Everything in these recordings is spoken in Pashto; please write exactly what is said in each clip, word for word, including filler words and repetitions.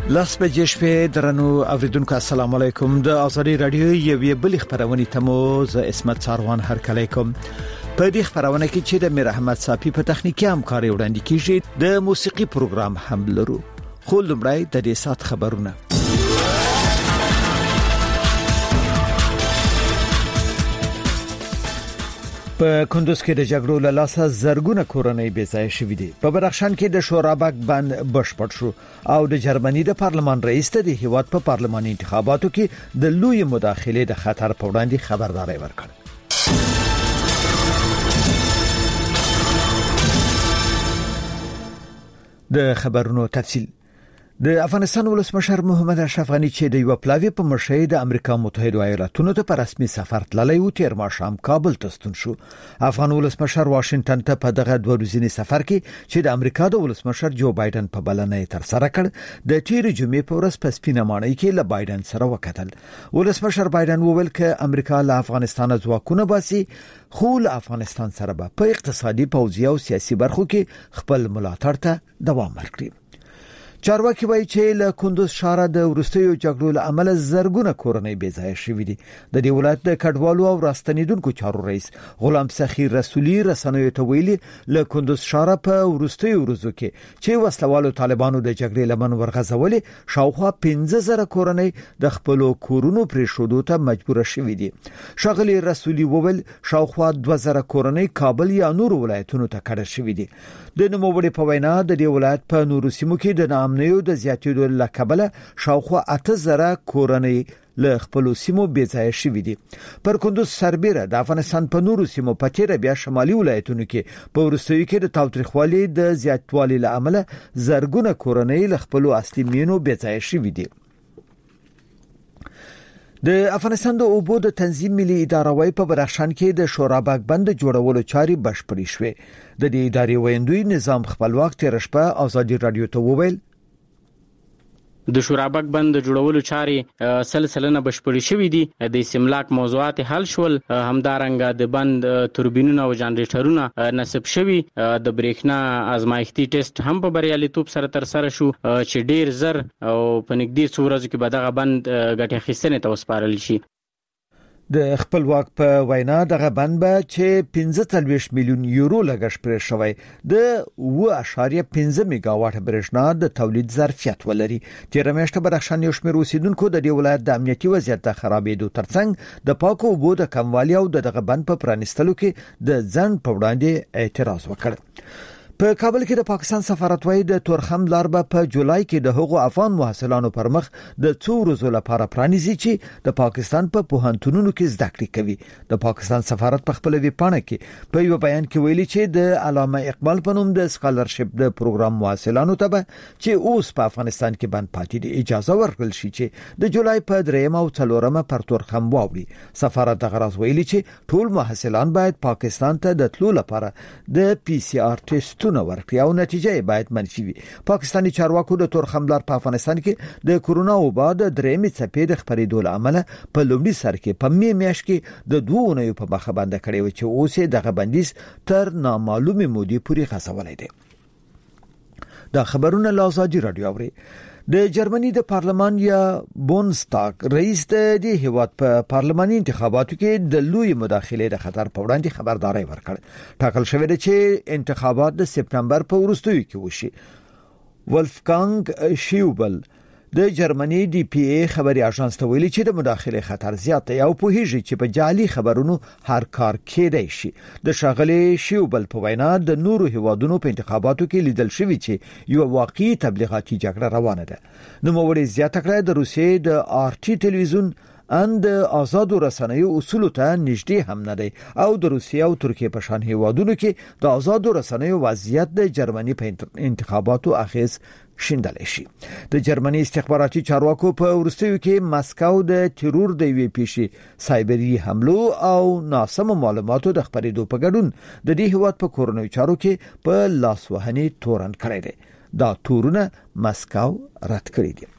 لاس بجې شپې درنو اوریدونکو السلام علیکم د ازادي رادیو یوې بل خبرونه تمو ز اسمت ساروان هر کله کوم په دې خبرونه کې چې د میر احمد صافي په تخنیکی همکاري وړاندې کیږي د موسیقي پروګرام هم لرو خو لمړی د دې سات خبرونه په کندوز کې د جګړو له لاسه زرګونه کورنۍ بې ځای شوې دي په بدخشان کې د شورابک بند بشپړ شو او د جرمني د پارلمان رئیس ته د هیواد په پارلماني انتخاباتو کې د لوی مداخله د خطر په وړاندې خبرداري ورکړه د خبرونو تفصیل د افغانستان ولسمشر محمد اشرف غنی چې د یو پلاوی په مرشد د امریکا متحده ایالاتونو ته په رسمي سفر تللی و تیر ماښام کابل ته ستون شو افغان ولسمشر واشنگټن ته په دغه دوه ورځنی سفر کې چې د امریکا د ولسمشر جو بایدن په بلنه تر سره کړ د تیر جمعې په ورځ په سپینه ماڼۍ کې له بایدن سره وکتل ولسمشر بایدن وویل چې امریکا له افغانستان ځواکونه باسي خو له افغانستان سره په اقتصادي پوځي او سیاسي برخو کې خپل ملاتړ ته دوام ورکړي چارواکي وایي چې له کندوز ښار د ورستیو جګړو له امله زرګونه کورنۍ بې ځای شوې دي د دې ولایت د کډوالو او راستنیدونکو چارو رئیس غلام سخیر رسولي رسنیو ته ویلي له کندوز ښار په ورستیو ورځو کې چې وسلوالو طالبانو د جګړې لمن ورغځولې شاوخوا پنځه زره کورنۍ د خپل کورونو پریښودو ته مجبور شوې دي شغلی رسولي وویل شاوخوا دوه زره کورنۍ کابل یا نور ولایتونو ته کډه شوې دي د نوموړي په وینا د دې ولایت په نورو سیمو کې د امنیو د زیاتېدو له کبله شاوخوا اته زره کورنۍ له خپل سیمو بې ځای شوې دي پر کندوز سربېره د افغانستان په نورو سیمو په تیر بیا شمالي ولایتونو کې په ورستیو کې د تاوتریخوالي د زیاتوالي له امله زرګونه کورنۍ له خپل اصلي مینو بې ځای شوې دي د افغانستان د اوبو د تنظیم ملي اداره وايي په بدخشان کې د شورابک بند جوړولو چاري بشپړې شوې د دې ادارې ویندوی نظام خپلواک تیر شپه ازادي رادیو ته وویل د شورابک بند جوړولو چارې سلسله بشپړې شوې دي د سیملاک موضوعات حل شول همدارنګه د بند توربینونه او جنریټرونه نصب شوي د بریښنا ازمایښتي ټیسټ هم په بریالیتوب سره تر سره شو چې ډیر زر او په نږدې څو ورځو کې به دغه بند ګټه اخیستنې ته وسپارل شي د خپلواک په وینا دغه بند به چې پنځه څلوېښت میلیون یورو لګښت پرې شوی د اوه اعشاریه پنځه میگا واټ برېښنا د تولید ظرفیت ولري تیر میاشت بدخشان یو شمېر اوسیدونکو د دې ولایت د امنیتي وضعیت د خرابېدو ترڅنګ د پاکو اوبو د کموالي او دغه بند په پرانیستلو کې د ځنډ په وړاندې اعتراض وکړ په کابل کې د پاکستان سفارت وايي د تورخم لار به په جولای کې د هغو افغان محصلانو پر مخ د څو ورځو لپاره پرانیزي چې د پاکستان په پوهنتونونو کې زده کړې کوي د پاکستان سفارت په خپل ویبپاڼه کې په یو بیان کې ویلي چې د علامه اقبال په نوم د سکالرشپ د پروګرام محصلانو ته به چې اوس په افغانستان کې بند پاتې دي اجازه ورکړل شي چې د جولای په دریم او څلورمه پر تورخم واوړي سفارت د غرض ویلي چې ټول محصلان باید پاکستان ته د تلو لپاره د پی سی آر ټیسټ ورکړي او نتیجه باید منفي وي پاکستاني چارواکو د تورخم لار په افغانستان کې د کورونا وبا د درېمې څپې د خپرېدو له امله په لومړي سر کې په می میاشت کې د دوه اونیو په مخه بند کړی و چې اوس یې دغه بندیز تر نامعلومې مودې پورې غځولی دی دا خبرونه له ازادي رادیو اوري د جرمني د پارلمان یا بونستاګ رئیس د دې هیواد په پارلماني انتخاباتو کې د لوی مداخله د خطر په وړاندې خبرداري ورکړ ټاکل شوی دی چې انتخابات د سپتمبر په وروستیو کې وشي ولفګانګ شیوبل د جرمني ډي پی ای خبري اژانس ته ویلي چې د مداخله خطر زیات دی او په هیڅ چې په جعلي خبرونو هر کار کېدای شي د شاغلي شیوبل په وینا د نورو هیوادونو په انتخاباتو کې لیدل شوی چې یو واقعي تبلیغاتي جګړه روانه ده نو موږ زیاته کړه د روسیې د آر ټي ټلویزیون اند آزادو رسنیو اصول ته نږدې هم نه دی او د روسیې او ترکیه په شان هیوادونو کې د آزادو رسنیو وضعیت د جرمني په انتخاباتو اخیز شیندل شي د جرمني استخباراتي چارواکو په ورستیو کې مسکو د ترور د وی پیشي سایبری حملو او ناسم معلوماتو د خبرېدو په ګډون د دې هیواد په کورونو چارو کې په لاس وهني تورن کړی دی دا تورونه مسکو رد کړی دي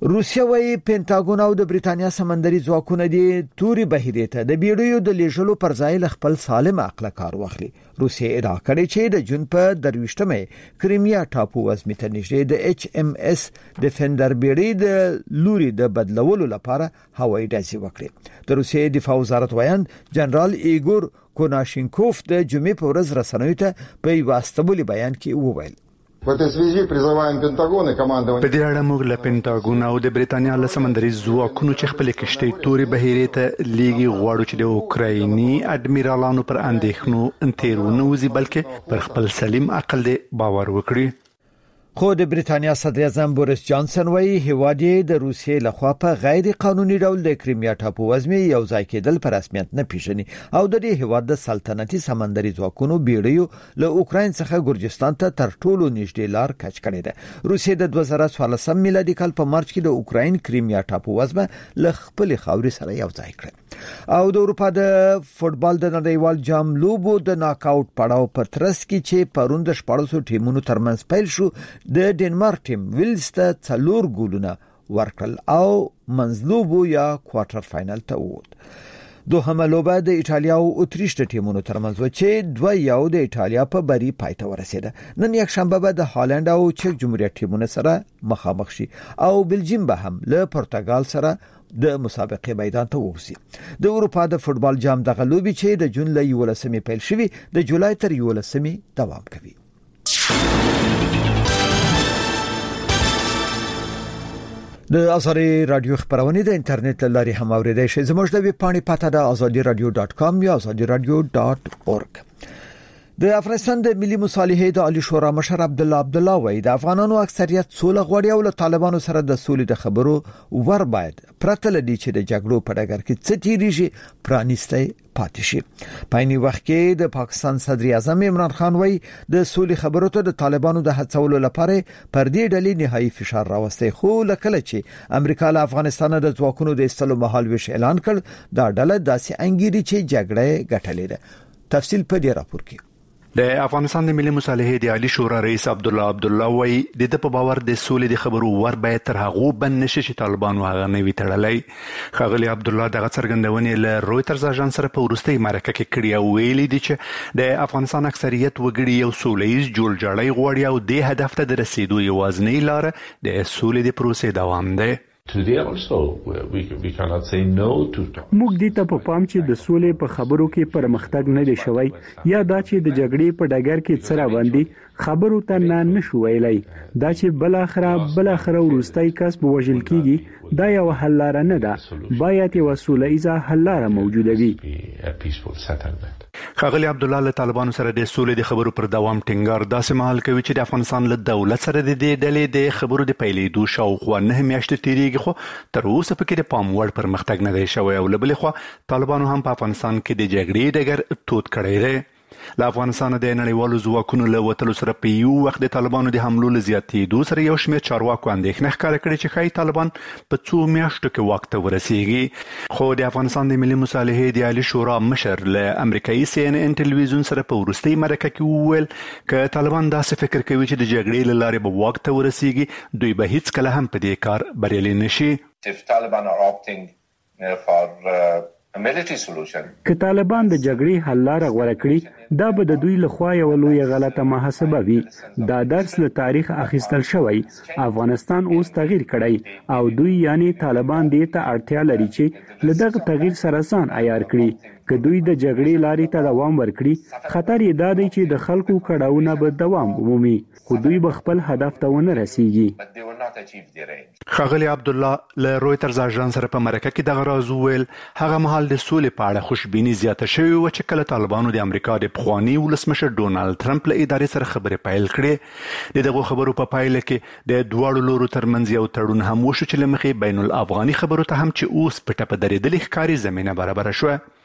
روسیا وايي پینټاګون او د بریټانیا سمندري ځواکونه دي توري بهیرې ته د بیړیو د لیږلو پر ځای خپل سالم عقل کار واخلي. روسیا ادعا کړې چې د جون په درويشتمه کریمیا ټاپو وزمي ته نږدې د ایچ ام اس ډیفندر بیړۍ د لوري د بدلولو لپاره هوایي ډزې وکړې. د روسیا دفاع وزارت وایي جنرال ایګور کوناشینکوف د جمعې په ورځ رسنیو ته په واستبولي بیان کې وویل В этой связи призываем Пентагон и командование. په دې اړه موږ له پینټاګون او د بریټانیا له سمندري ځواکونو چې خپل کشتۍ توري بهیرې ته لیږي غواړو چې د اوکرایني اډمیرالانو پر اندېښنو انتیرونه وزي بلکې پر خپل سلیم عقل دې باور وکړي. خو د بریټانیا صدر اعظم بوریس جانسن وايي هیواد یې د روسیې لخوا په غیر قانوني ډول د کریمیا ټاپو وزمي یو ځای کېدل پر رسمیت نه پیژني او د دې هیواد د سلطنتي سمندري ځواکونو بیړیو له اوکراین څخه ګورجستان ته تر ټولو نږدې لار کچ کړې ده. روسیې د دوه زره څوارلسم میلادي کال په مارچ کې د اوکراین کریمیا ټاپو وزمه له خپل خاورې سره یو ځای کړه. او د اروپا د فوتبال د نړیوال جام لوبو د ناک آوټ پړاو په ترڅ کې چې پرون د شپږ ټیمونو ترمنځ پیل شو د ډنمارک ټیم ویلز ته څلور ګولونه ورکړل او منځلوبو یا کوارټر فائنل ته ووت. دوهمه لوبه د ایټالیا او اتریش ټیمونو ترمنځ و چې دوه یو د ایټالیا په بری پای ته ورسېده. نن یک شنبه به د هالند او چک جمهوریت ټیمونو سره مخامخ شي او بلجیم به هم له پرتګال سره د مسابقې میدان ته ووسی. د اروپا د فوتبال جام دغه لوبي چې د جون له یولسمې پیل شوی د جولای تر یولسمې دوام کوي. د ازادي رادیو خبرونه د انټرنیټ لاري هم اوریدئ شئ. زموږ د ویب پاڼې پته ده azadi radio dot com یا azadi radio dot org. د افغانستان د ملي مصالحې د عالی شورا مشر عبد الله عبد الله وایي د افغانانو اکثریت سوله غواړي او له طالبانو سره د سولې د خبرو ور باید پرته لدی چې د جګړو په ډګر کې څه تیریږي پرانیستي پاتې شي. په اینی وخت کې د پاکستان صدر اعظم عمران خان وایي د سولې خبرو ته د طالبانو د هڅولو لپاره پر دې ډلې نهایي فشار راوستي. خو لکه چې امریکا له افغانستان د ځواکونو د استلو مهال ویش اعلان کړ دا ډله داسې انګیري چې جګړه ګټلې ده. تفصیل په دې راپور کې. د افغانستان د ملي مصالحې د عالی شورا رئیس عبد الله عبد الله وایي د د په باور د سولې د خبرو ور باید تر هغه بن نشي چې طالبانو هغه نه وي تړلای. خغلی عبد الله دغه څرګندونې له رويټرز اژانس سره په ورستۍ مرکه کې کړی او ویلي دي چې د افغانستان اکثریت وګړي یو سولهییز جوړجاړی غواړي او د هدف ته د رسیدو یوازینی لار د سولې د پروسې دوام دی. Today also we we cannot say no to موږ دې ته په پام چې د سولې په خبرو کې پرمختګ نه دی شوی یا دا چې د جګړې په ډګر کې څه راوندي خبرو ته نه نشو ویلای. دا چې بل اخره بل اخره ورستای کس به وژل کیږي دا یو حل لار نه ده. باید یو سولهییزه حل لار موجوده وي. خغلی عبد الله له طالبانو سره د سولې د خبرو پر دوام ټینګار داسې مهال کوي چې د افغانستان له دولت سره د دې ډلې د خبرو د پیلېدو شاوخوا نه میاشتې تیریږي خو تر اوسه پکې د پام وړ پرمختګ نه دی شوی او له بلې خوا طالبانو هم په افغانستان کې د جګړې ډګر تود کړی دی. له افغانستان د نړیوالو ځواکونو له وتلو سره په یو وخت د طالبانو د حملو له زیاتېدو سره یو شمېر چارواکو اندېښنه ښکاره کړې چې ښایي طالبان په څو میاشتو کې واک ته ورسیږي. خو د افغانستان د ملي مصالحې د عالی شورا مشر له امریکایي سی ان ان ټلویزیون سره په ورستۍ مرکه کې وویل چې طالبان داسې فکر کوي چې د جګړې له لارې به واک ته ورسیږي دوی به هیڅ کله هم په دې کار بریالي نشي. If Taliban are opting uh, for uh, a military solution. که طالبان د جګړې حل لار غوړه کړي دا به د دوی لخوا یو لوی غلطه محاسبه وي. دا درس له تاریخ اخیستل شوی. افغانستان اوس تغییر کړی او دوی یعنی طالبان دې ته اړتیا لري چې له دغه تغییر سره ځان عیار کړي. که دوی د جګړې لارې ته دوام ورکړي خطر یې دا دی چې د خلکو کړهونه به دوام ومومي خو دوی به خپل هدف ته ونه رسیږي. خغلی عبد الله له رويټرز اژانس سره په مرکه کې دغه راز وویل هغه مهال د سولې په اړه خوشبیني زیاته شوې و چې کله طالبانو د امریکا د پخواني ولسمشر ډونالد ټرمپ له ادارې سره خبرې پیل کړې. د دغه خبرو په پایله کې د دواړو لورو ترمنځ یو تړون هم وشو چې له مخې بین الافغاني خبرو ته هم چې اوس په ټپه درېدلې ښکاري زمینه برابره شوه.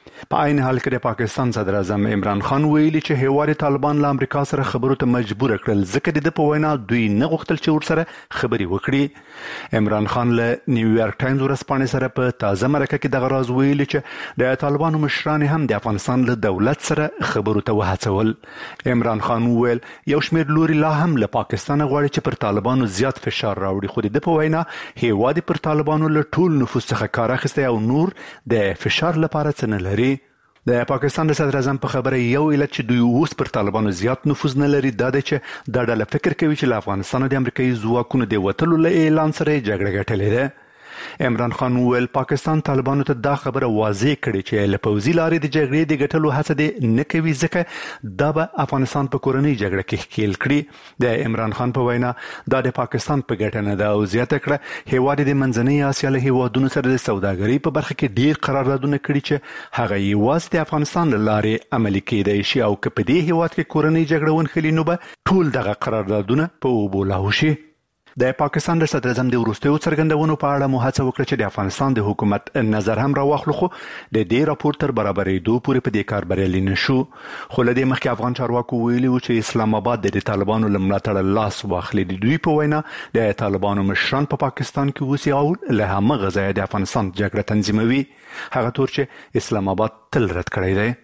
په عین حال کې د پاکستان صدر اعظم عمران خان ویلي چې هیواد طالبان له امریکا سره خبرو ته مجبور کړل ځکه د په وینا دوی نه غوښتل چې ورسره خبري وکړي. عمران خان له نیویارک ټایمز ورځپاڼې سره په تازه مرکه کې دغه راز ویلي چې د طالبانو مشران هم د افغانستان له دولت سره خبرو ته وهڅول. عمران خان وویل یو شمېر لوري لا هم له پاکستان غواړي چې پر طالبانو زیات فشار راوړي، خو د په وینا هیواد پر طالبانو له ټول نفوذ څخه کار اخیستی او نور د فشار لپاره څه نه لري. د پاکستان د صدر اعظم په خبره یو علت چې دوی اوس پر طالبانو زیات نفوذ نه لري دا دی چې دا ډله فکر کوي چې له افغانستان د امریکایي ځواکونو د وتلو له اعلان سره جګړه ګټلې ده. عمران خان وویل پاکستان طالبانو ته دا خبره واضح کړي چې له پوځي لارې د جګړې د ګټلو هڅه دې نه کوي ځکه دا به افغانستان په کورنۍ جګړه کې ښکیل کړي. د عمران خان په وینا دا د پاکستان په ګټه نه ده او زیاته کړه هیواد د منځنۍ اسیا له هیوادونو سره د سوداګرۍ په برخه کې ډیر قراردادونه کړي چې هغه یوازې د افغانستان له لارې عملي کېدای شي او که په دې هیواد کې کورنۍ جګړه ونښلي نو به ټول دغه قراردادونه په اوبو لاهو شي. د پاکستان د صدر اعظم د وروستیو څرګندونو په اړه مو هڅه وکړه چې د افغانستان د حکومت نظر هم راواخلو، خو د دې راپور تر برابرېدو پورې په دې کار بریالي نه شو. خو له دې مخکې افغان چارواکو ویلي وو چې اسلام آباد د طالبانو له ملاتړه لاس واخلي. د دوی په وینا د طالبانو مشران په پاکستان کې اوسي او له همغه ځایه د افغانستان جګړه تنظیموي، هغه تور چې اسلام آباد تل رد کړی دی.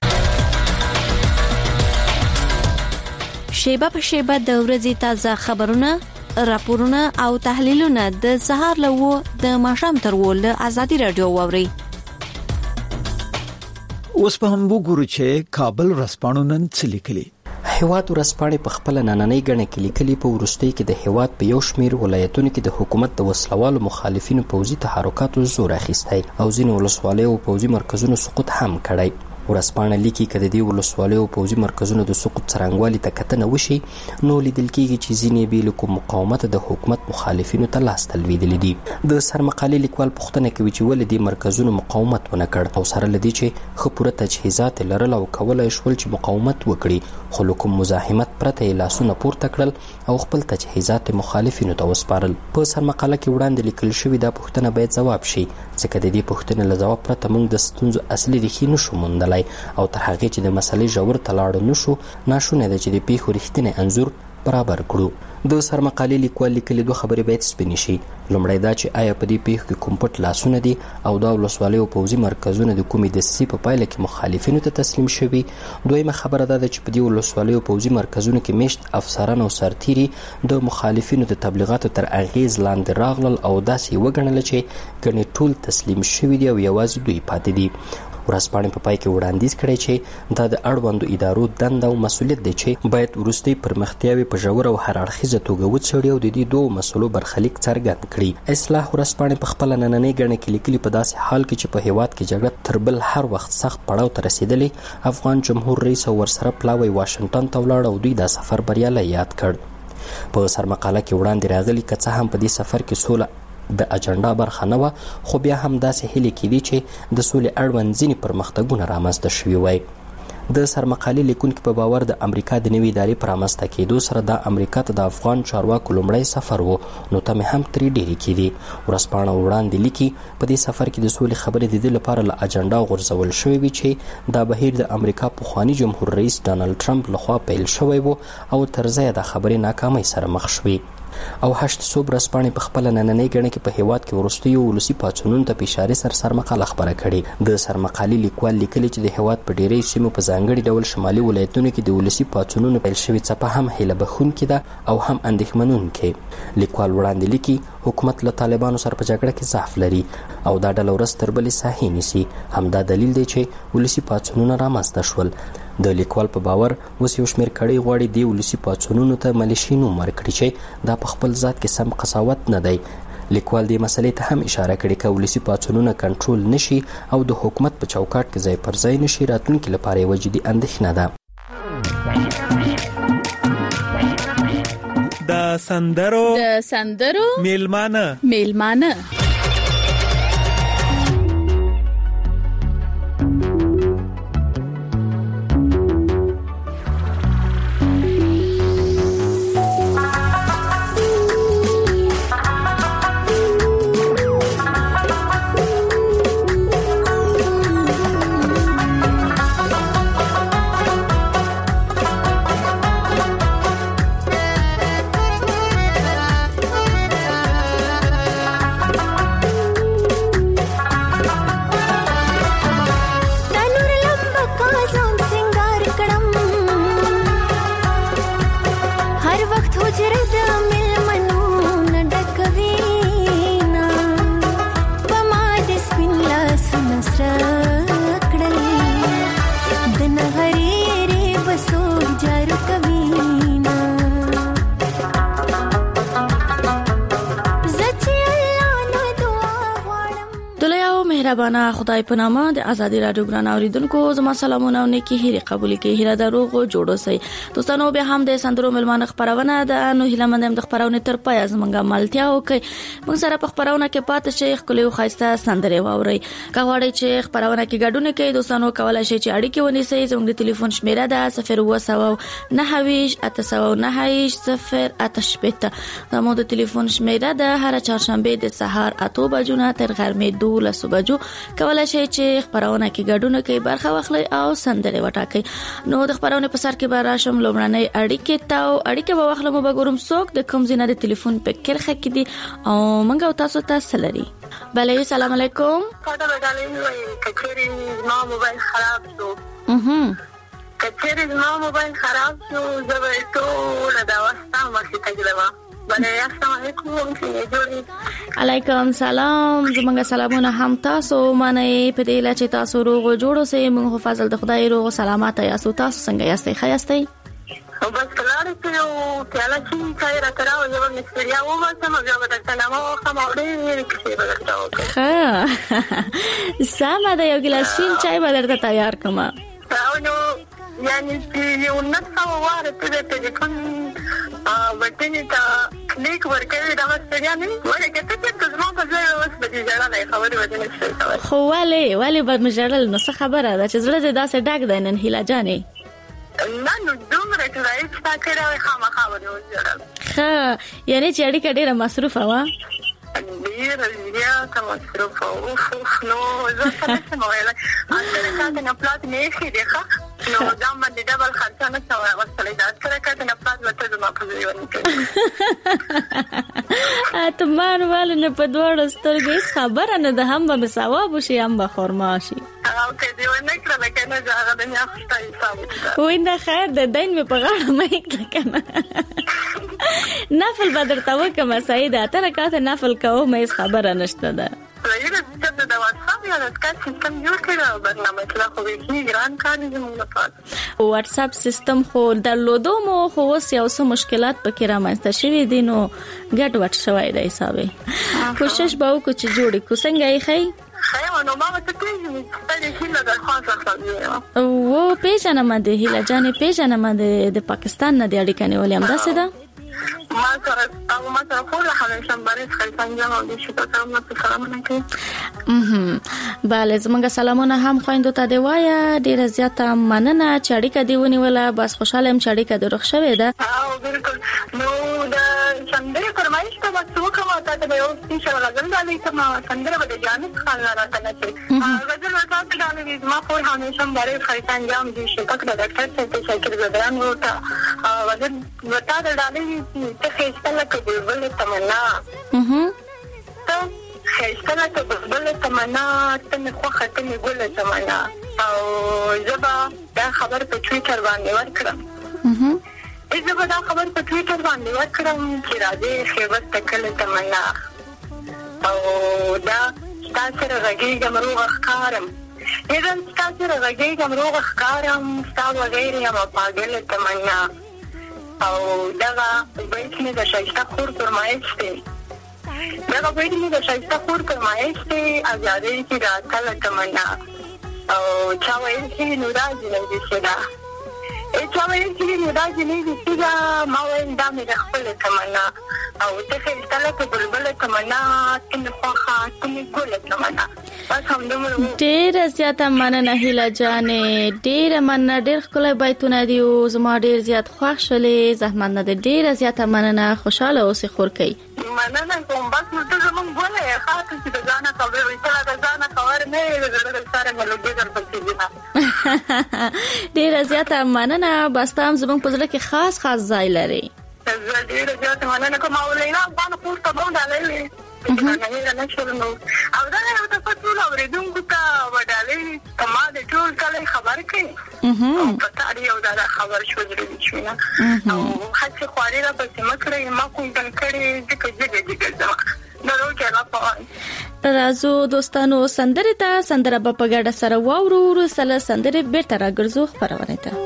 شیبه په شیبه د ورځې تازه خبرونه، راپورونه او تحلیلونه د سهار له و د ماښام تر و له ازادي رادیو واوري. اوس په هم وګورو چې کابل ورځپاڼو نن څه لیکلي. هیواد ورځپاڼې په خپل نننۍ ګڼه کې لیکلي په وروستۍ کې د هیواد په یو شمېر ولایتونو کې د حکومت د وسلوالو مخالفینو پوځي تحرکاتو زور اخیستی او ځینې ولسوالیو او پوځي مرکزونو سقوط هم کړی. ورځپاڼه لیکي که د دې ولسوالیو او پوځي مرکزونو د سقوط څرنګوالي ته کتنه وشي نو لیدل کېږي چې ځینې بې له کوم مقاومته د حکومت مخالفینو ته لاس تلویدلي دي. د سرمقالې لیکوال پوښتنه کوي چې ولې دې مرکزونو مقاومت ونه کړ او سره له دې چې ښه پوره تجهیزات یې لرل او کولی شول چې مقاومت وکړي، خو له کوم مزاحمت پرته یې لاسونه پورته کړل او خپل تجهیزات مخالفینو ته وسپارل. په سرمقاله کې وړاندې لیکل شوي دا پوښتنه باید ځواب شي ځکه د دې پوښتنې له ځواب پرته موږ د ستونزو اصلي ریښې نشو موندلی او تر هغې چې د مسلې ژور ته لاړ نشو ناشونی ده چې د پیښو رښتینی انځور برابر کړو. د سرمقالې لیکوال لیکلي دوه خبرې باید سپینې شي. لومړی دا چې آیا په دې پیښو کې کوم پټ لاسونه دي او دا ولسوالیو پوځي مرکزونه د کومې دسیسې په پایله کې مخالفینو ته تسلیم شوي. دویمه خبره دا ده چې په دې ولسوالیو پوځي مرکزونو کې میشت افسران او سرتیري د مخالفینو د تبلیغاتو تر اغیز لاندې راغلل او داسې وګڼله چې ګڼې ټول تسلیم شوي دي او یوازې دوی پاتې دي. ورځپاڼې په پای کې وړاندیز کړی چې دا د اړوندو ادارو دنده او مسؤلیت دی چې باید وروستۍ پرمختیاوې په ژوره او هر اړخیزه توګه وڅېړي او د دې دوو مسلو برخلیک څرګند کړي. اصلاح ورځپاڼې په خپله نننۍ ګڼه کې لیکلي په داسې حال کې چې په هیواد کې جګړه تر بل هر وخت سخت پړاو ته رسېدلې، افغان جمهور رئیس او ورسره پلاوی واشنګټن ته ولاړ او دوی دا سفر بریالی یاد کړ. په سرمقاله کې وړاندې راغلي که څه هم په دې سفر کې سوله د اجنډا برخه نه وه، خو بیا هم داسې هیلې کېدي چې د سولې اړوند ځینې پرمختګونه رامنځته شوي وای. د سرمقالې لیکونکي په باور د امریکا د نوې ادارې په رامنځته کېدو سره دا امریکا ته د افغان چارواکو لومړی سفر و، نو تمې هم ترې ډېرې کېدې. ورځپاڼه وړاندې لیکي په دې سفر کې د سولې خبرې د دې لپاره له اجنډا غورځول شوې وي چې دا بهیر د امریکا پخواني جمهور رئیس ډانلډ ټرمپ لخوا پیل شوی و او تر ځایه د خبرې ناکامۍ سره مخ شوي. او هشت صوب ورځپاڼې په خپله نننۍ ګڼه کې په هیواد کې وروستیو ولسي پاڅونونو ته په اشارې سره سرمقاله خپره کړې. د سرمقالې لیکوال لیکلي چې د هیواد په ډیری سیمو په ځانګړي ډول شمالي ولایتونو کې د ولسي پاڅونونو پیل شوې څپه هم هیله بښونکې ده او هم اندېښمنونکې. لیکوال وړاندې لیکي حکومت له طالبانو سره په جګړه کې ضعف لري او دا ډله ورځ تر بلې ساحې نیسي. همدا دلیل دی چې ولسي پاڅونونه رامنځته شول. د لیکوال په باور اوس یو شمېر کړۍ غواړي دې ولسي پاڅونونو ته ملیشي نوم ورکړي چې دا په خپل ذات کې سم قساوت نه دی. لیکوال دې مسلې ته هم اشاره کړې که ولسي پاڅونونه کنټرول نشي او د حکومت په چوکاټ کې ځای پر ځای نشي، راتلونکي لپاره یوه جدي اندېښنه ده. د سندرو د سندرو میلمانه میلمانه مهربانه خدای په نامه د ازادي رادیو ګران اوریدونکو زما سلامونه او نیکی هیله قبول کړئ. هیله دروغ او جوړو سي دوستانو به هم د سندرو ملمانه خبرونه ده نو هیله مندم د خبرونه تر پای زمونږه ملتیا وکي. موږ سره په خبرونه کې پات شي خلکو خاصه سندره واوري. کاوړی چې خبرونه کې ګډون کوي دوستانو کولای شي چې اړیکه ونیسي. زموږ د ټلیفون شمیره ده صفر اوه سوه نهه ویشت اته سوه نهه ویشت صفر اته شپږ. زموږ د ټلیفون شمیره ده هر چهارشنبه د سهار اته بجو نه تر غرمې دولس بجو کولای شي چې خبرونه کې ګډون کوي برخه واخلي او سندره وټاکي. نو د خبرونه په سر کې به راشم لومړنۍ اړیکه تاو اړیکه به واخلم به ګورم څوک د کوم زینه د ټلیفون په کرخه کې دي او منګه تاسو ته سلري. بله السلام علیکم. خاطر بدالین کچری ما موبایل خراب شو. اها کچری ما موبایل خراب شو زه به ټول دا واسطه مخې ته ګلما. بله السلام علیکم څنګه علیکم سلام. زمونږ سلامونه هم تاسو مانه په دې لچ تاسو روغ جوړو سه موږ فضل د خدای روغ سلامات یاسو. تاسو څنګه یاستئ خیاستئ؟ بس کلاره چې یو پیاله چې چای را تراو یو مستریا و ما سم بیا به درته نامه وخم او ډېرې کیسې به درته وکړم. ښه سمه ده یو ګیلاس شین چای به درته تیار کړم. او نو یعنی چې یو نه سوه واره ته د ټلیفون بټنې ته کلیک ورکوي دا مستریا نه وي ولې که ته چېرته زما په ځای اوس به دې ژړلی خبرې به دې نه شي کولی. خو ولې ولې به مې ژړل نو څه خبره ده چې زړه دې داسې ډک دی نن هیله جانې؟ نه نو دومره چې رایج تا کړی وای خامخا به دې وژړل. ښه یعنې چې اړیکه ډېره مصروفه وه؟ ډېره زیاته مصروفه اوف اوف نو زه څه نه شم ویلی. اتره کاته نه پلات مې ایښي دي ښه نو دا باندې ډبل خرچه نه شم راوستلی. دا اتره کاته نه پلات به ته زما په ژوند کوي. اتمان والې نه په دواړو سترګو هېڅ خبره نه ده. هم به مې ثواب وشي هم به خرما شي. او که دې ونه کړله که نه زه هغه د میاشته حساب وکړه. وایي نه خیر د دین مې په غاړه مه یې کړه که نه نفل به درته وکړم سعیده. اتۀ رکعته نفل کوم هېڅ خبره نشته ده. سعیده چې د واتساپ یا د سکایپ سیستم جوړ کړی برنامه چې دا خو بیخي ګران کار دی زموږ لپاره. واتساپ سیستم خو درلودو مو خو اوس یو څه مشکلات پکې رامنځته شوي دي نو ګډ وډ شوی دی حساب یې. کوشش به وکړو چې جوړ کړو. څنګه یې ښایي؟ ښه نو ما به ته پېژنې ستا د هیله درخواست راکړم. و پېژنم د هیله جانې پېژنم د پاکستان نه د اړیکه نیولې همداسې ده؟ ما سره او ما سره ټول همیشه باندې خلک جام او د شپه سره مو سلامونه کوي. اه bale زمونږ سلامونه هم خويندو ته دی وایا. ډیره زیاته مننه چې اړیکه دی ونیوله. بس خوشاله يم چې اړیکه د روغ شوې ده. او بالکل نو د څنګه فرمایش ته وڅو کومه ته به یو څه غزل دالې کومه څنګه به د جانب خان راته نه شي غزل ورته دالې ما په همیشه باندې خیسان جام دي شپک د ډاکټر څخه شکر زدران وته غزل ورته دالې ته خیسته لکه بلبل تمنا اها ته خیسته لکه بلبل تمنا ته مې خوخه ته مې ګل تمنا او زبا دا خبر په ټویټر باندې ورکړم. اها زه به دا خبر په ټویټر باندې ورکړم چې راځي خیبر ته کله تمنا او دا تاسو سره غږیږم روغ ښکارم ایدن تاسو سره غږیږم روغ ښکارم ستا بغیر یم پاګل تمنا او دغه بیت مې د شایسته خور فرمایش دی دغه بیت مې د شایسته خور فرمایش دی ازادۍ کې راتله تمنا او چا ویل چې نو راځي نه دې شده چا ویل چې نو دا جنې دې سیده ما ویل دا مې د خپل تمنا او ته خیسته لکه بلبل تمنا ته مې خوښه ته مې ګل تمنا بس همدومره. ډېره زیاته مننه هیله جانې ډېره مننه. ډېر ښکلی بیتونه دي او زما ډېر زیات خوښ شولې. زحمت نه دی. ډېره زیاته مننه. خوشحاله اوسې خورکۍ. مننه کوم بس نو ته زموږ ګوله یې خاطر چې د ځانه خبرې وي کله د ځانه خبر نه یې د زړه سره ملوډي درپسې دي. ډېره زیاته مننه. بس ته هم زموږ په زړه کې خاص خاص ځای لري. زه ډېره زیاته مننه کوم او لینا افغان کور ته به ډالۍ او دا یو ته ټول اورېدونکو ته وډالۍ ته ما د ټول کلی خبر کوي او په تاریخ یو دا خبر شو ضروري شو نه او هڅه خواري را پسې مکړې ما کوم تل کړې ځکه جګه جګه ځما نو کې لا پوهه راځو دوستانو سندره ته سندره په پګړه سره واورو ورسله سندره بیرته راګرځو خبرونه ته.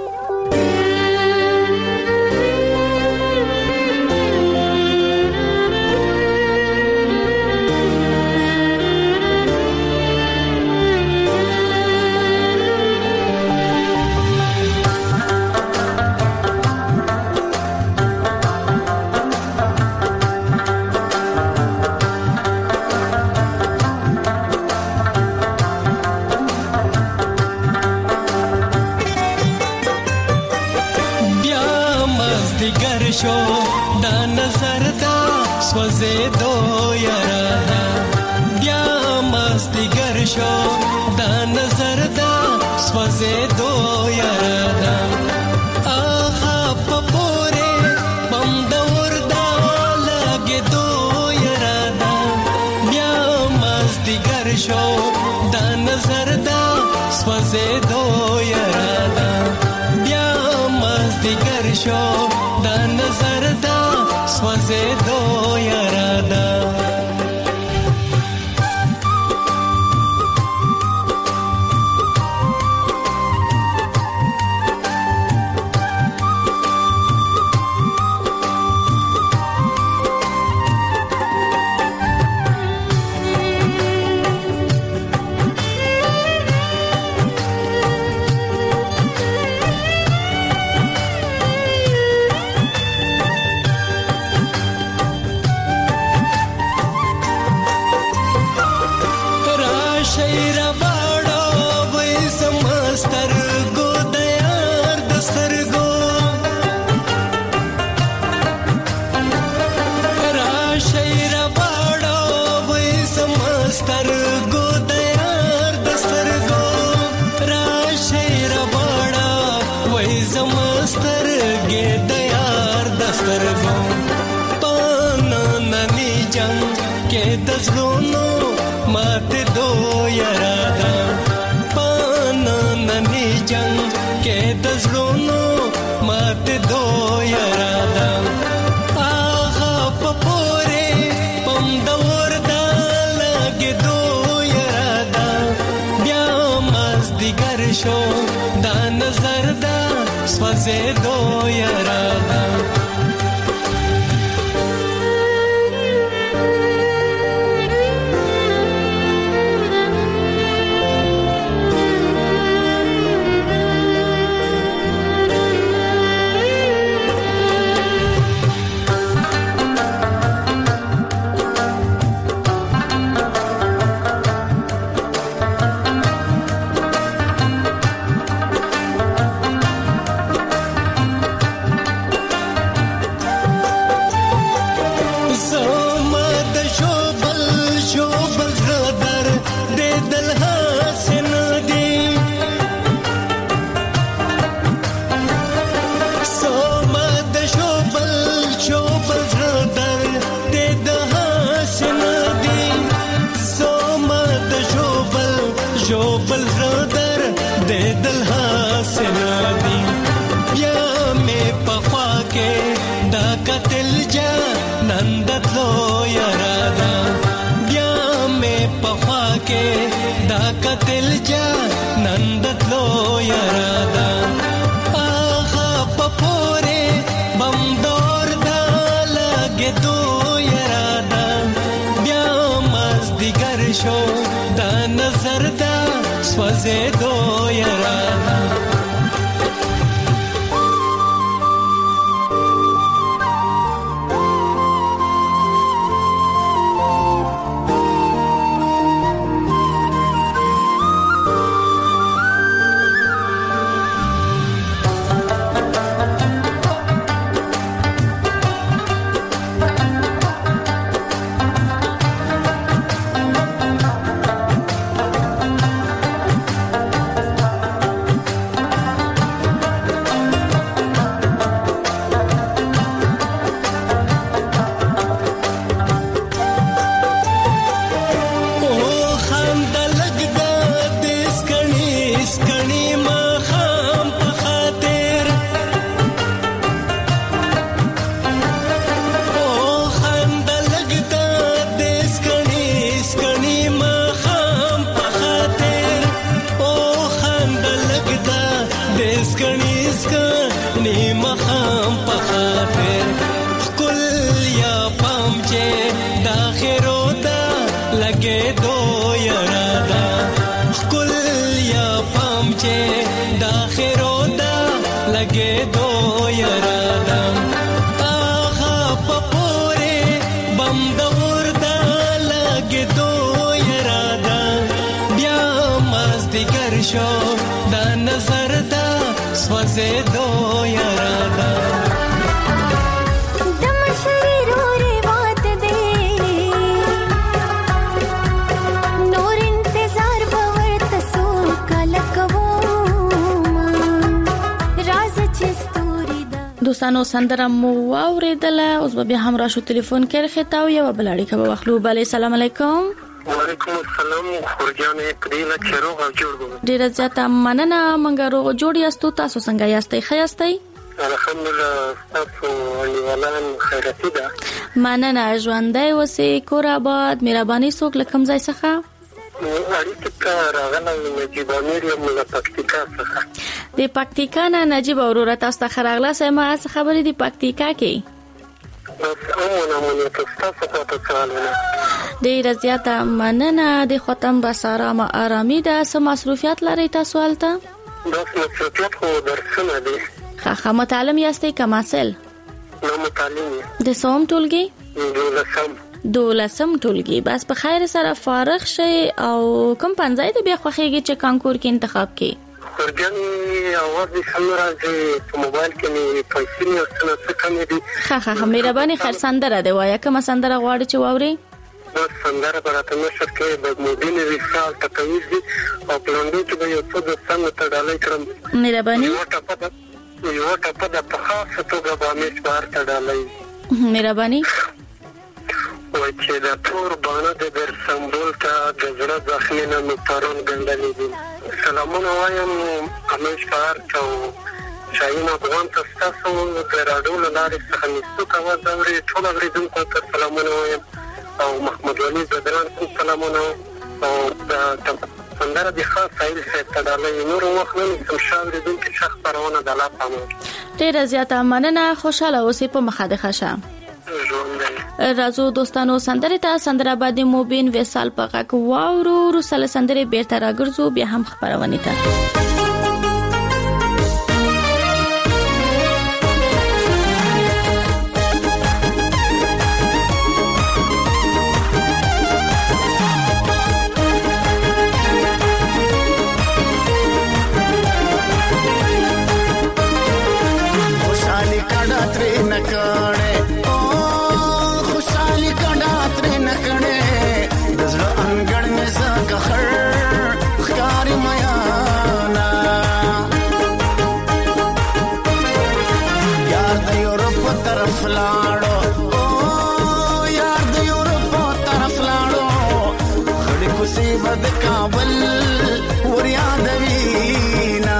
شو دا نظر دا سوځېدو یاره بیا مازدیګر شو دا نظر دا سوځېدو یاره آها په پورې بم دور دا لګېدو یاره بیا مازدیګر شو دا نظر دا سوځېدو یاره بیا مازدیګر شو دا نظر دا سوځېدو یاره شو دا نظر دا سوځېدو یاره سوځېدو یاره شو دا نظر دا سوځېدو یاره دوستانو سندره مو واوریدله اوس به بیا هم راشو ټلیفون کې خطاو یو بل اړیکه به واخلو. بله السلام علیکم. وعلیکم السلام. خورجانې پدیله چې روغ او جوړ وو. ډیره زیاته مننه. منګه روغ جوړ یاستو. تاسو څنګه یاستئ؟ ښه یاستئ؟ الحمدلله. تاسو نیولان خیراتي ده. مننه. ژوندی اوسئ، کور آباد، مهرباني. څوک له کوم ځای څخه؟ اړیکې ته راغلی نجیب امیر یم له پکتیکا څخه. د پکتیکا نه نجیب وروره، تاسو ته ښه راغلاست. ما څه خبرې دي پکتیکا کې؟ بس امون امون تاسو ته ته سوالونه. ډیره زیاته مننه. د ختم بس آرامه آرامي ده. څه مصروفیات لرئ تاسو هلته؟ بس مصروفیات خو درسونه دي. ښه ښه. متعلم یاستئ که محصل؟ نه متعلم یم. د څوم ټولګي؟ دولسم. دولسم ټولګي. بس په خیر سره فارغ شئ او کوم پنځای ته بیا خوښیږي چې کانکور کې انتخاب کې؟ خورجانې اواز دې سم راځي په موبایل کې مې پیسې مې ورسره څه کمې دي. ښه ښه. مهرباني. خیر سندره دې وایه. کومه سندره غواړئ چې واورئ؟ بس سندره به راته نشر کې د مودینې وصال تکویز دي او په لنډو کې به یو څه دوستانو ته ډالۍ کړم. مهرباني. یوه ټپه ده یوه ټپه ده په خاصه توګه به همیش بهر ته ډالۍ. مهرباني. وای چې د تور باڼه د بر سمبول ته د زړه زخمي نه مې پرون ګنډلې دي. سلامونه وایم همیش بهر ته او شاهین افغان ته ستاسو د راډیو له لارې څخه مې څوک اواز اوري. ټول اورېدونکو ته سلامونه وایم او محمد ولي زدران ته سلامونه او د سندره د خاص سایل صاحب ته ډالۍ. نور وخت نه نیسم. ښه اورېدونکي ښه خپرونه د الله په امان. ډېره زیاته مننه. خوشحاله اوسئ. په مخه د ښه شه. راځو دوستانو سندره ته سندره باندې موبین وصال په غږ واورو. وروسته له سندرې بیرته راګرځو بیا هم خپرونې ته. خوشحالي کډه ترې نه کړې د کابل ور یادوینا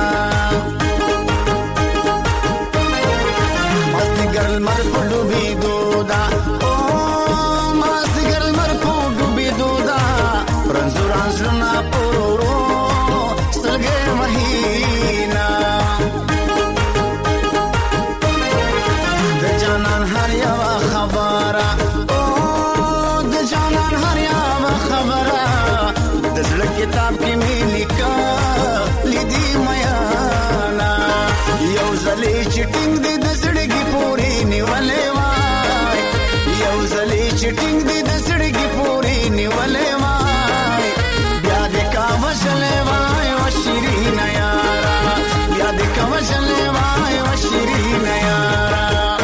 مازدیګر لمر په ډوبېدو ده او مازدیګر لمر په ډوبېدو ده رنځوران زړونه په ورو سترګې وهینا د جانان هر یوه خبره او د جانان هر یوه خبره د زړه کتاب کې مې لیکه لیدي میانا یو ځلې چې ټینګ دې د زړګي پورې نیولې وای یو ځلې چې ټینګ دې د زړګي پورې نیولې وای بیا دې کا وژلې وای و شیرین یارا بیا دې کا وژلې وای و شیرین یارا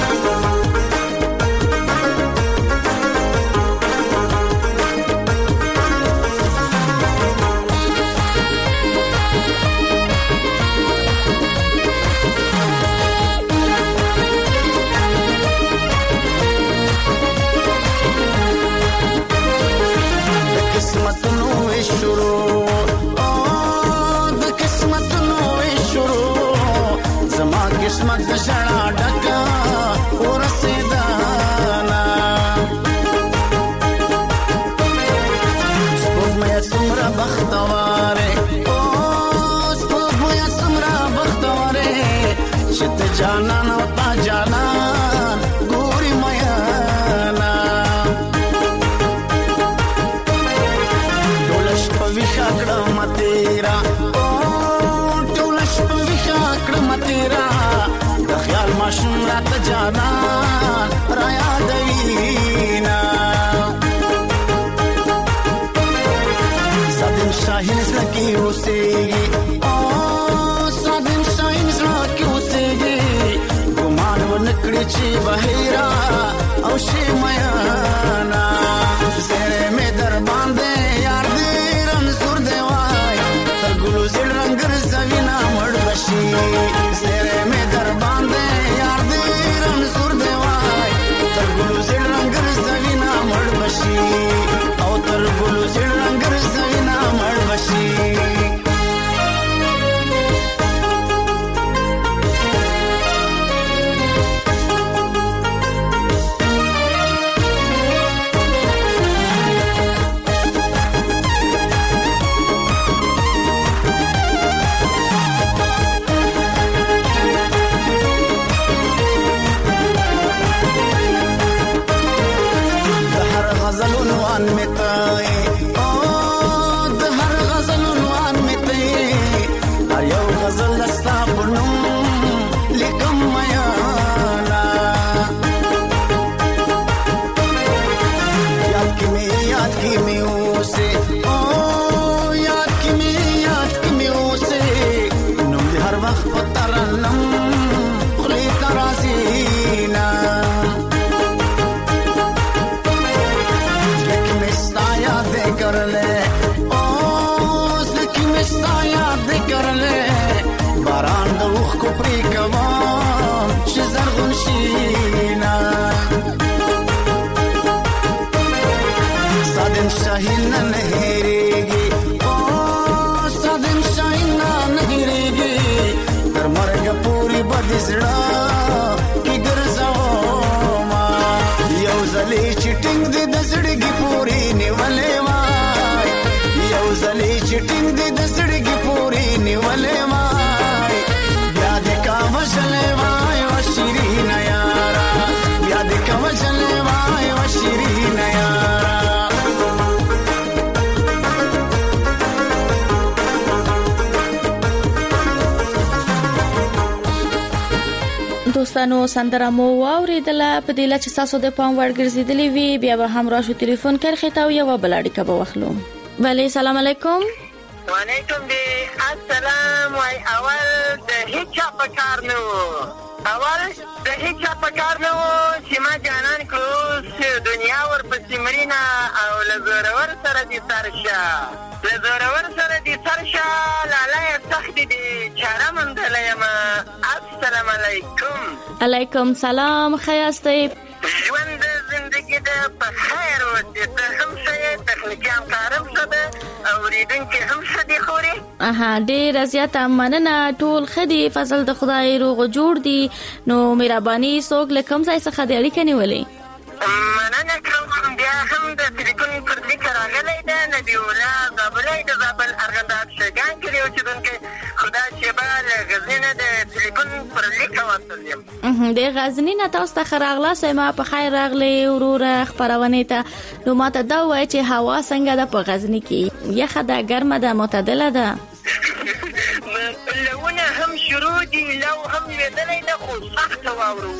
قسمتونو شروع او د قسمتونو شروع زما قسمت د شړا ډکا ورسېدانا سپوږمۍ څومره بختواره او سپوږمۍ څومره بختواره چې ته جانان او تا جانان ګوري میانا ویخا کړم تیرا او ټول شپه ویخا کړم تیرا د خیال ماشوم راته جانان را یادوینا سادم شاهین زړه اوسېږي او سادم شاهین زړه اوسېږي ګمان ونکړي چې بهیرا او شی میانا زړه مې در باندې یار دې رنځور دی وای تر ګلو زړ رنگ رسوینا مړ بشي زړه مې در باندې یار دې کوم چې زرغون شینا صادم شاهین نه هېریږي او صادم شاهین نه هېریږي تر مرګ پورې بد زړه کې ګرځوم یو ځلې چې ټینګ دې د زړګي پورې نیولې وای یو ځلې چې ټینګ دې د زړګي پورې نیولې وای بیا دې کوم ځلې وای و شیرین یارا بیا دې کوم ځلې وای و شیرین یارا دوستانو سندره مو واوریدله په دې لچ تاسو د پام وړ ګرځیدلې وی بیا به هم راشو ټلیفون کرخه تا یو بلاړی کا به وخلو بله سلام علیکم وعلیکم دی السلام وای اول د هیڅ په کار نه اول د هیڅ په کار نه چې ما جانان کړو دنیا ور پسې مرینا او لزورور سره دي سرشه لزورور سره دي سرشه لاله سخت دي چاره مندلې ما السلام علیکم علیکم سلام خیاسته ژوند زندگی ده په خیر وځي ته هم څه تخنیکي همکارم څه ده اوریدونکي هم څه دي خوري اها ډېر زیاته مننه ټول خدي فضل د خدای روغ جوړ دي نو مهرباني څوک له کوم ځای څخه دی اړیکه نیولې مننه کوم بیا هم د ټلیفون پر لیک راغلی ده نبی الله زابلای د زابل ارغنداب شګان کې یو چې دونکي خدا چې بال غزنه د ټلیفون پر لیک وصل یم د غزنی نه تاسو ته خراغله سیمه په خیر راغلی وروره خبرونه ته نو ماته دا وای چې هوا څنګه ده په غزنی کې یخه ده ګرمه ده معتدله ده لونه هم شروع دي لو هم ویدلې ده خو سخت واورو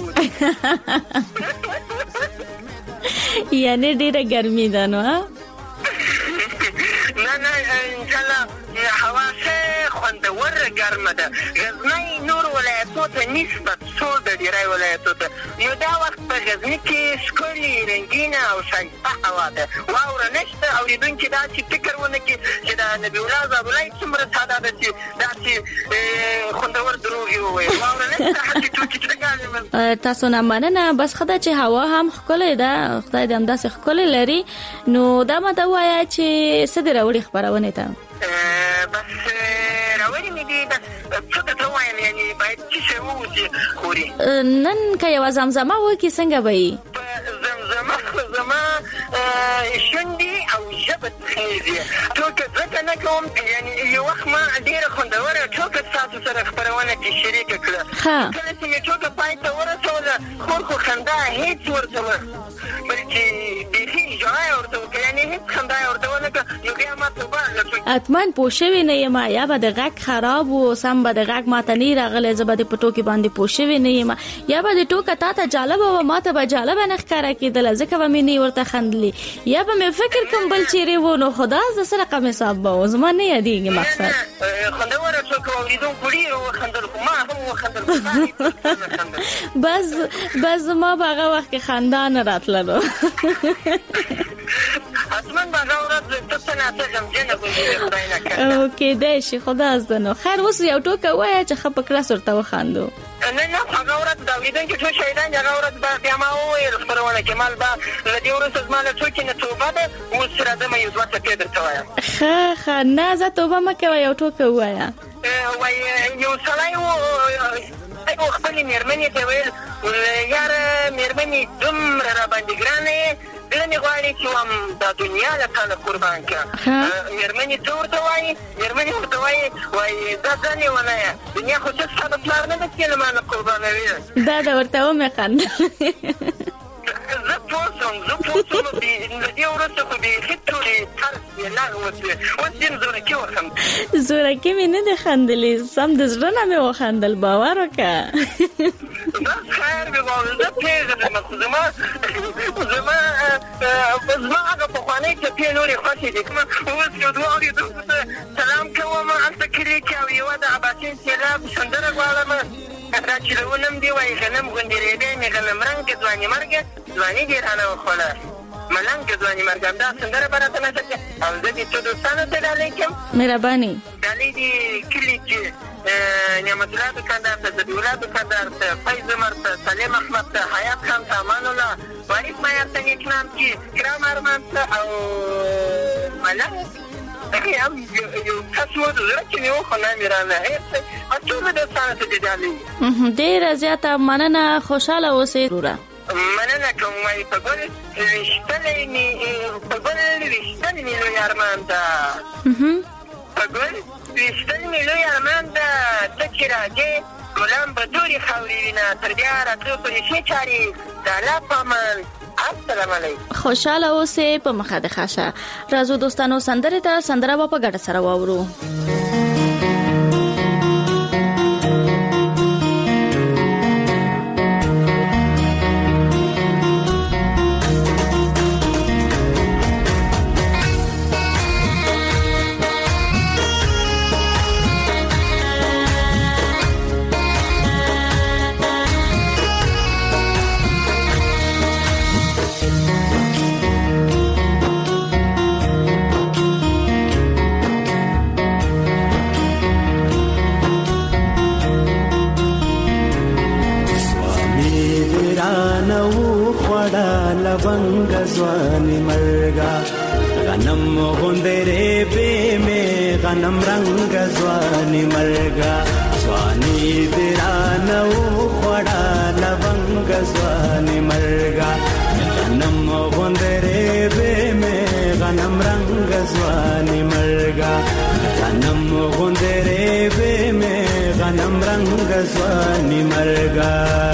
یعنی ډیره ګرمي ده نو نه نه انشاءالله هوا څه خوندور ګرمه ده غزنی نور ولایتو ته نسبت سور د ډیری ولایتو ته نو دا وخت په غزنی کې ښکلې رنګینه او ښایسته هوا ده واوره نشته اورېدونکي داسې فکر ونه کړي چې د نبي الله زابلای څومره ساده ده چې داسې خوندور دروغ یې وویل واوره نشته هسې ټوکې چرګانې تاسو نه مننه بس خدای چې هوا هم ښکلې ده خدای دې همداسې ښکلې لري نو دا ماته ووایه چې څه دې راوړي خپرونې ته بس راوړي مې دي بس څه درته ووایم یعنې باید څه شی ووځي خوري نن که یوه زمزمه وکړي څنګه به وي زمزمه زما شونډې او ژبه تخنیږي ټوکه ځکه نه کوم یعنې یو وخت ما ډېره خوندوره ټوکه ستاسو سره خپرونه کې شریکه کړه کله چې مې ټوکه پای ته ورسوله خور خو خندا هېڅ ورته وه بلکې بیخي ژړا یې ورته وکړه یعنې هېڅ خندا یې ورته ونه کړه نو بیا ما توبه اتمن پوه شوې نه یم یا به د غږ خراب و سم به د غږ ماته نه راغلی زه به د په ټوکې باندې پوه شوې نه یم یا به د ټوکه تا ته جالبه وه ما ته به جالبه نه ښکاره کېدله ځکه به مې نه ورته خندلي یا به مې فکر کوم بل چیرې و نو خو دا د څه رقم حساب به و زما نه یادېږي مقصد خوندوره ټوکه واورېدونکو ډېر وخندل خو ما هم وخندل بس بس زما به هغه وخت کې خندا نه راتله نو حتما به هغه ورځ ته څه نه څه غمجنه به وي خدای نه کړه کېدای شي خدا زده نو خیر اوس یو ټوکه ووایه چې ښه په کړس ورته وخاندو نه نه هغه ورځ د اورېدونکي ټول شهیدان دي هغه ورځ به بیا ما وویل خپرونه کې مال به له دې وروسته زما له ټوکې نه توبه ده اوس راځمه یو دوه څپې درته وایم ښه ښه نه زه توبه مه کوه یو ټوکه ووایه وایي یو سړی و او خپلې مېرمنې ته ویل یاره مېرمنې دومره راباندې ګرانه یې زړه مې غواړي چې وایم دا دنیا له تا نه قربان کړه مېرمنې څه ورته وایي مېرمنې ورته وایي وایي دا ځان یې ونه دنیا خو څه ستا د پلار نه ده چې له ما نه قربانوي دا د ورته ومې خندل زه پوه شوم زه پوه شوم له دې وروسته خو بیخي ټولې طرز یې لغوه شوې اوس ډېر زورکي وخندل زورکي مې نه دی خندلې سم د زړه نه مې وخندل باور وکړه بس خیر مې واورېد زه پېژنم خو زما زما زما هغه پخوانۍ ټپې نورې خوښې دي کومه اوس یو دوه اورېدونکو ته سلام کوم هلته کلي کې او یوه د اباسین سیلاب سندره غواړم دا چې لونم دی وایي غنم غوندې رېبې مې غنم رنګه ځواني مرګه ځواني دې رانه وخوړه ملنګه ځواني مرګه همدا سندره به راته نښه او زه دې څو دوستانو ته ډالۍ کړم مهرباني ډالۍ دې کلي کې نعمت الله دکاندار ته ذبیح الله دکاندار ته فیض عمر ته سلیم احمد ته حیات خان ته امان الله وارث معیار ته نیک نام کې کرام ارمان ته او ملک هغه هم یو کس و د زړه کې مې وخو نه مې رانه هېڅ ټول مې دوستانو ته جدالي ډېره زیاته مننه خوشحاله اوسئ وروره مننه کوم وایي په ګل ویشتلی مې په ګل ویشتلی مې لوی ارمان ده په ګل ویشتلی مې لوی ارمان ده ته چې راځې ګلان به تورې خاورې وینه تر بیا راتلو پورې ښې چارې د الله په امان السلام علیکم خوشحاله اوسئ په مخه د خاشه راځو دوستانو سندرې ته سندره به په ګډه سره واورو लवंग स्वानी मरगा गनम गुंदरे पे में गनम रंग स्वानी मरगा स्वानी तेरा नौ खड़ा लवंग स्वानी मरगा गनम गुंदरे पे में गनम रंग स्वानी मरगा गनम गुंदरे पे में गनम रंग स्वानी मरगा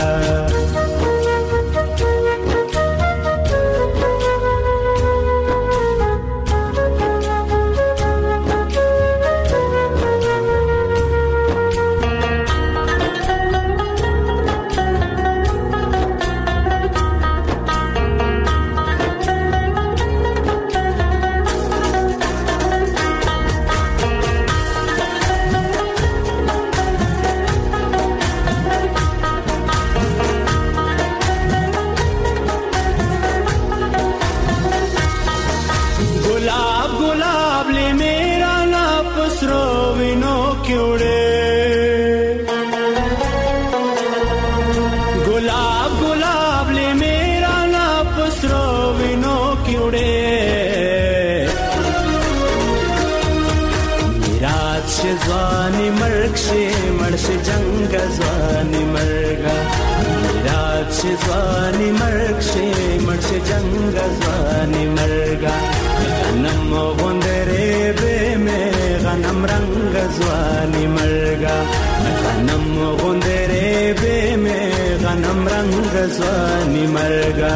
ज़वानी मर्ग से मर्श जंग ज़वानी मर्गा रात से ज़वानी मर्ग से मर्श जंग ज़वानी मर्गा गनम गुंदरे बे में गनम रंग ज़वानी मर्गा गनम गुंदरे बे में गनम रंग ज़वानी मर्गा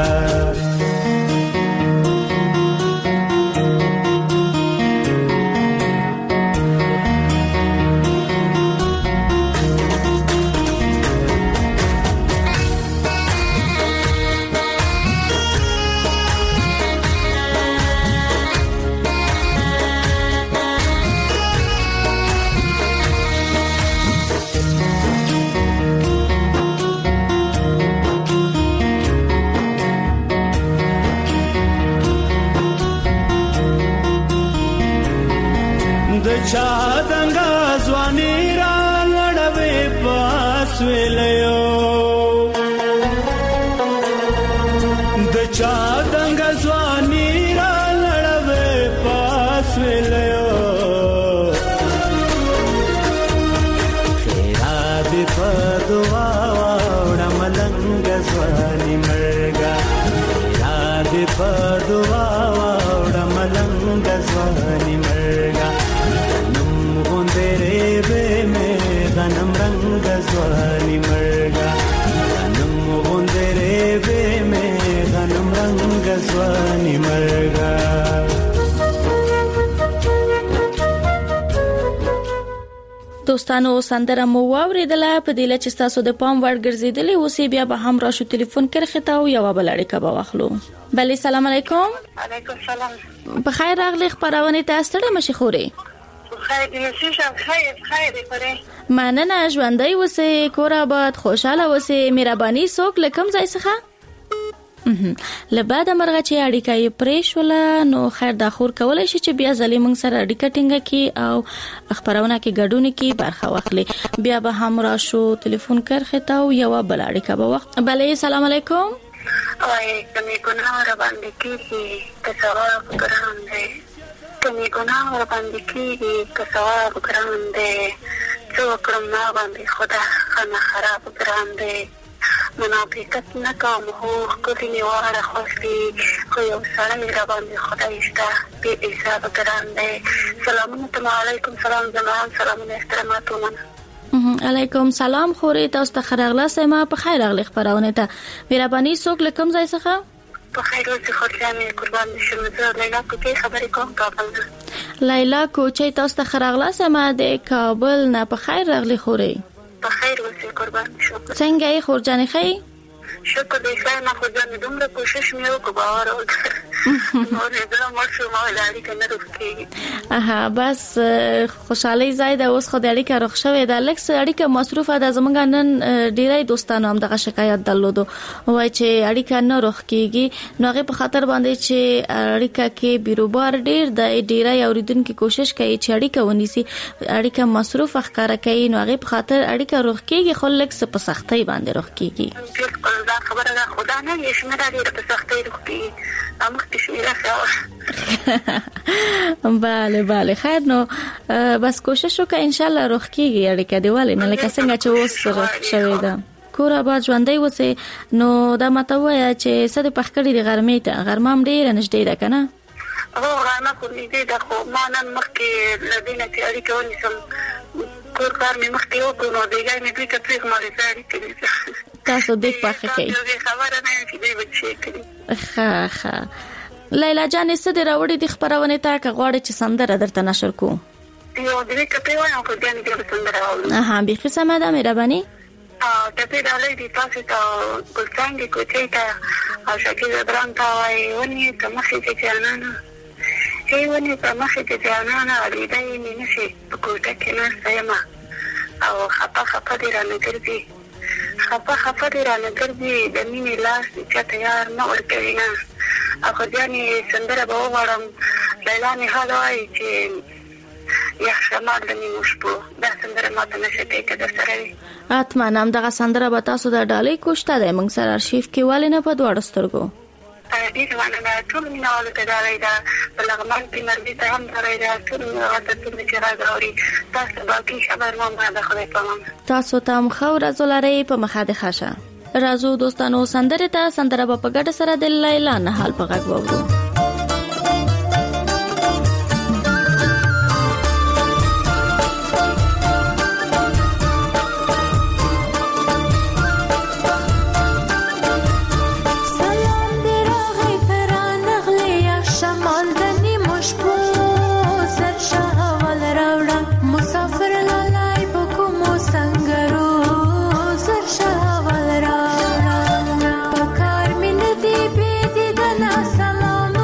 चादंगा ज़वानी रा लड़वे पास वेलयो द चादंगा ज़वानी रा लड़वे पास वेलयो खेरा दे पदवा वाड़ा मलंग ज़वानी मरगा खेरा दे पदवा वाड़ा मलंग ज़वानी मरगा गुंदरे बे में गनम रंग ज़वानी मरगा गनम गुंदरे बे में गनम रंग ज़वानी मरगा دوستانو سندره مو واوریدله په دې لچ تاسو د پام وړ ګرځیدلې اوسې بیا به هم راشو ټلیفون کړه خته او یو بل اړیکه به واخلو بله سلام علیکم علیکم سلام بخیر راغلی خبرونه تاسو ته مشي خوري خیر دې نشم خیر خیر پرې مننه ژوندۍ اوسې کور آباد خوشاله اوسې مهرباني څوک لکم ځای څخه لبعد مرغه چې اړیکه یې پرې شوله نو خیر دا خور کولای شي چې بیا ځلې موږ سره اړیکه ټینګه کړي او خبرونه کې ګډون کې برخه واخلي. بیا به هم راشو ټلیفون کرخه تا او یو بل اړیکه به وخت. بلې السلام علیکم. وای کمی ګناه را باندې کیږي که ثواب ګران دی، کمی ګناه را باندې کیږي که ثواب ګران دی، څو کړم ما باندې خدا خانه خراب ګران دی، منافقت نه کوم خو کلی نیواره خوشي خو یو سړی را باندې خدای شته بې حساب ګران دی. سلامونه علیکم. سلام زمان سلامونه احترامات ومنه. علیکم سلام خوري تاسو ته خیرغله سما په خیر اغلی خبرونه ته مهرباني څوک لکم ځای څخه په خیر اوسې خورځانې قربان شم. زه لیلا کوچي خبرې کوم کابل نه. لیلا کوچي تاسو ته خیرغله سما د کابل نه په خیر اغلی خوري په خیر اوسې قربان شم. څنګه یې خورجانې خی؟ شکر دې خیر نه خورجانې دومره کوشش مې وکړ باور وکړ نو زه مرشو ما لاري کنه روکي. اها بس خوشحالي زائد اوس خو د اړیکه روښ شوې ده لکه اړیکه مصروفه ده. زمونږ نن ډیری دوستانو هم دغه شکایت درلودو وای چې اړیکه نه روښ کیږي نو هغه په خاطر باندې چې اړیکه کې بیروبار ډیر د ډیری اوریدونکو کوشش کوي چې اړیکه ونیسي اړیکه مصروف ښکارا کوي نو هغه په خاطر اړیکه روښ کیږي خو لکه په سختۍ باندې روښ کیږي. دا خبره ده خدا نه یې شمه لري په سختۍ روښ کیږي امخ تشمیره خو bale bale خیر نو بس کوشش وکړه ان شاء الله روښ کیږي اړیکه دیواله نه لکه څنګه چې اوس روښ شوې ده. کور آباد ژوندۍ وسه نو دا ماته وایي چې سده پخکړی د غرمې ته غرمام ډیر نشته ده کنه. او غرمه خو دې ده خو ما نن مخکې لدینه چې اړیکه ونیسم کور کار مې مخکې وکړو نو دیګای مې دوی ته پرېږ مالې ساړي کړي تاسو دې پخه کوي خبره نه چې دې بچي کړي. ښه ښه لیلا جانې څه دې راوړې د خبرونه ته که غواړې چې سندره درته نشر کو؟ یو دې کپې وایم خو ځان دې سندره راوړم. اها به سمه ده مهرباني. ا کپې ډالې دې تاسو ته ګلڅنګ کوچې ته او شکیل بران ته وایي ونی ته مخې ته جانانه هی ونی ته مخې ته جانانه علي دې مې نشي په کوټه کې نه سېما او خپه خپه دې رانه ګرځي خپه خپه دې رانه ګرځي د مینې لاس چې تیار نه ورکوي نه اخو ځانې سندره به وغواړم. لیلا مې حال وایي چې یخ شمال د نیمو شپو دا سندره ماته نشي کوي که در سره وي. اطمینان همدغه سندره به تاسو د ډالۍ کوشته دی موږ سره ارشیف کې ولې نه په دواړو سترګو ډېر مننه. ټول مینهوالو ته ډالۍ ده په لغمان کې مرګي ته هم ډالۍ ده ټول مینهوالو ته څومره چې راز اوري تاسو باقي خبر مو د خدای په امان. تاسو ته هم ښه ورځ ولرئ په مخه د ښه شه. راځو دوستانو سندره ته سندره به په ګډه سره د لیلا نه حال په غږ واورو. سلام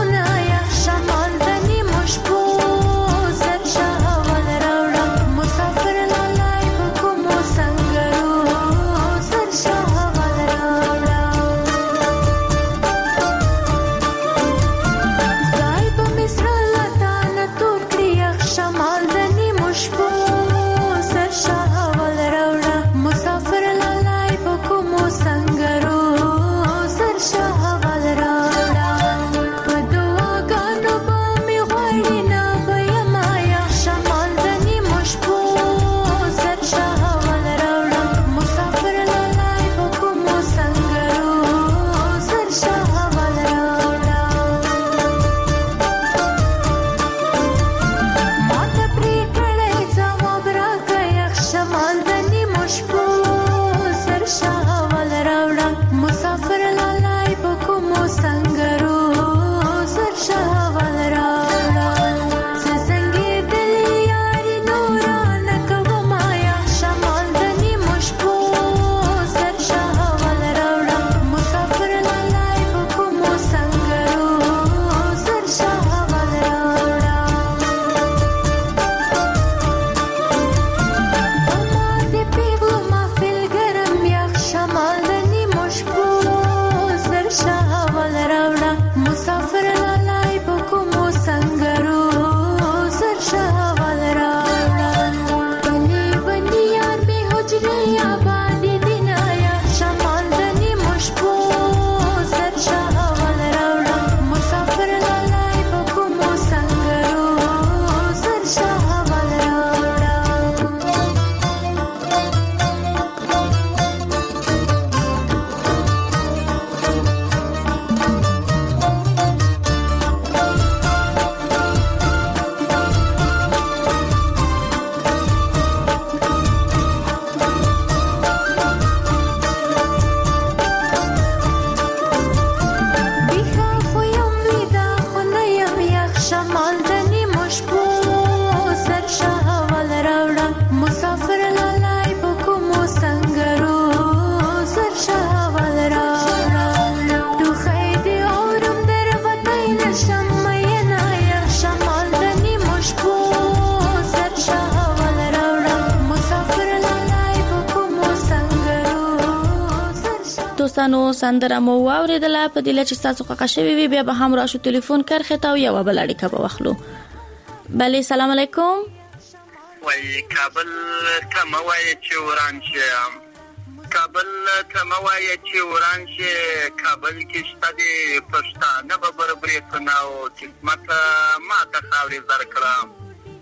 دوستانو سندره مو واوریدله په دې چې تاسو خوښ شوي وي بیا به هم راشو ټلیفون کرخه تا یو بل اړیکه به واخلو. بله سلام علیکم. وای کابل ته موای چې وران شي کابل ته موای چې وران شي کابل کې شته دي پښتانه به بربرې کناو قسمت ما ته خاورې زر کړه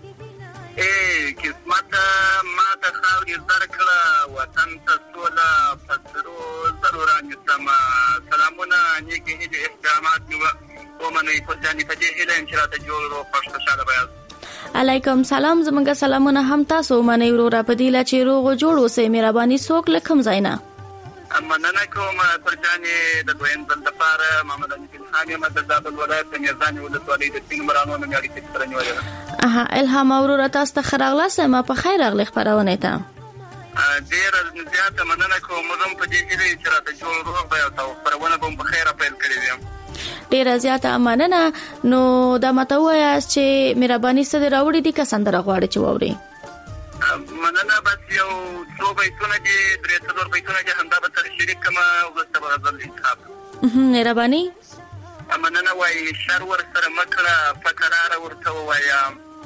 اے قسمت ما ته خاورې زر کړه وطن ته سوله پسرو ضروران سما سلامونه نیکې هیلې احترامات ومنئ فرجاني په دې هیله چې راته جوړ پښتو خوشاله بیاست. علیکم سلام زمونږ سلامونه هم تاسو منئ وروره په دې چې روغ جوړ اوسئ مهرباني څوک له کوم ځای نه مننه کوم فرجاني د دویم ځل لپاره محمد علي بن خان یم د زابل ولایت د میزانې ولسوالۍ د سپین مرانو نه مې اړیکې سره نیولې ده. اها الهام وروره تاسو ته ښه راغلاست ما په خیر راغلی خپرونې ته. ډېره زیاته مننه کوم موږ هم په دې هیله چې راته جوړ روغ بیاست او خپرونه به هم په خیره پیل کړې وي. ډیره زیاته مننه. نو دا ماته وایاست چې مهرباني څه دې راوړي دي که سندره غواړئ چې واورئ؟ مننه بس یو څو بیتونه دي درې څلور بیتونه دي همدا به سره شریک کړم وروسته به غزل انتخاب کړم. مهرباني. مننه. وایي شر ورسره مه کړه په کراره ورته ووایه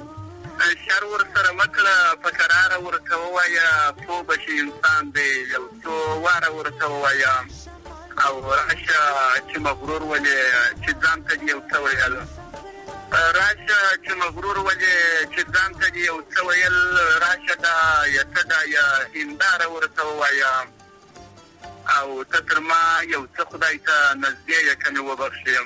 شر ورسره مه کړه په کراره ورته ووایه پوه به شي انسان دی یو څو واره ورته ووایه او راشه چې مغرور ولې چې ځان ته یو څه ویل راشه چې مغرور ولې چې ځان ته یو څه ویل راشه دا یا څه دا یا هنداره ورته ووایه او ته تر ما یو څه خدای ته نږدې یې که مې وبخښې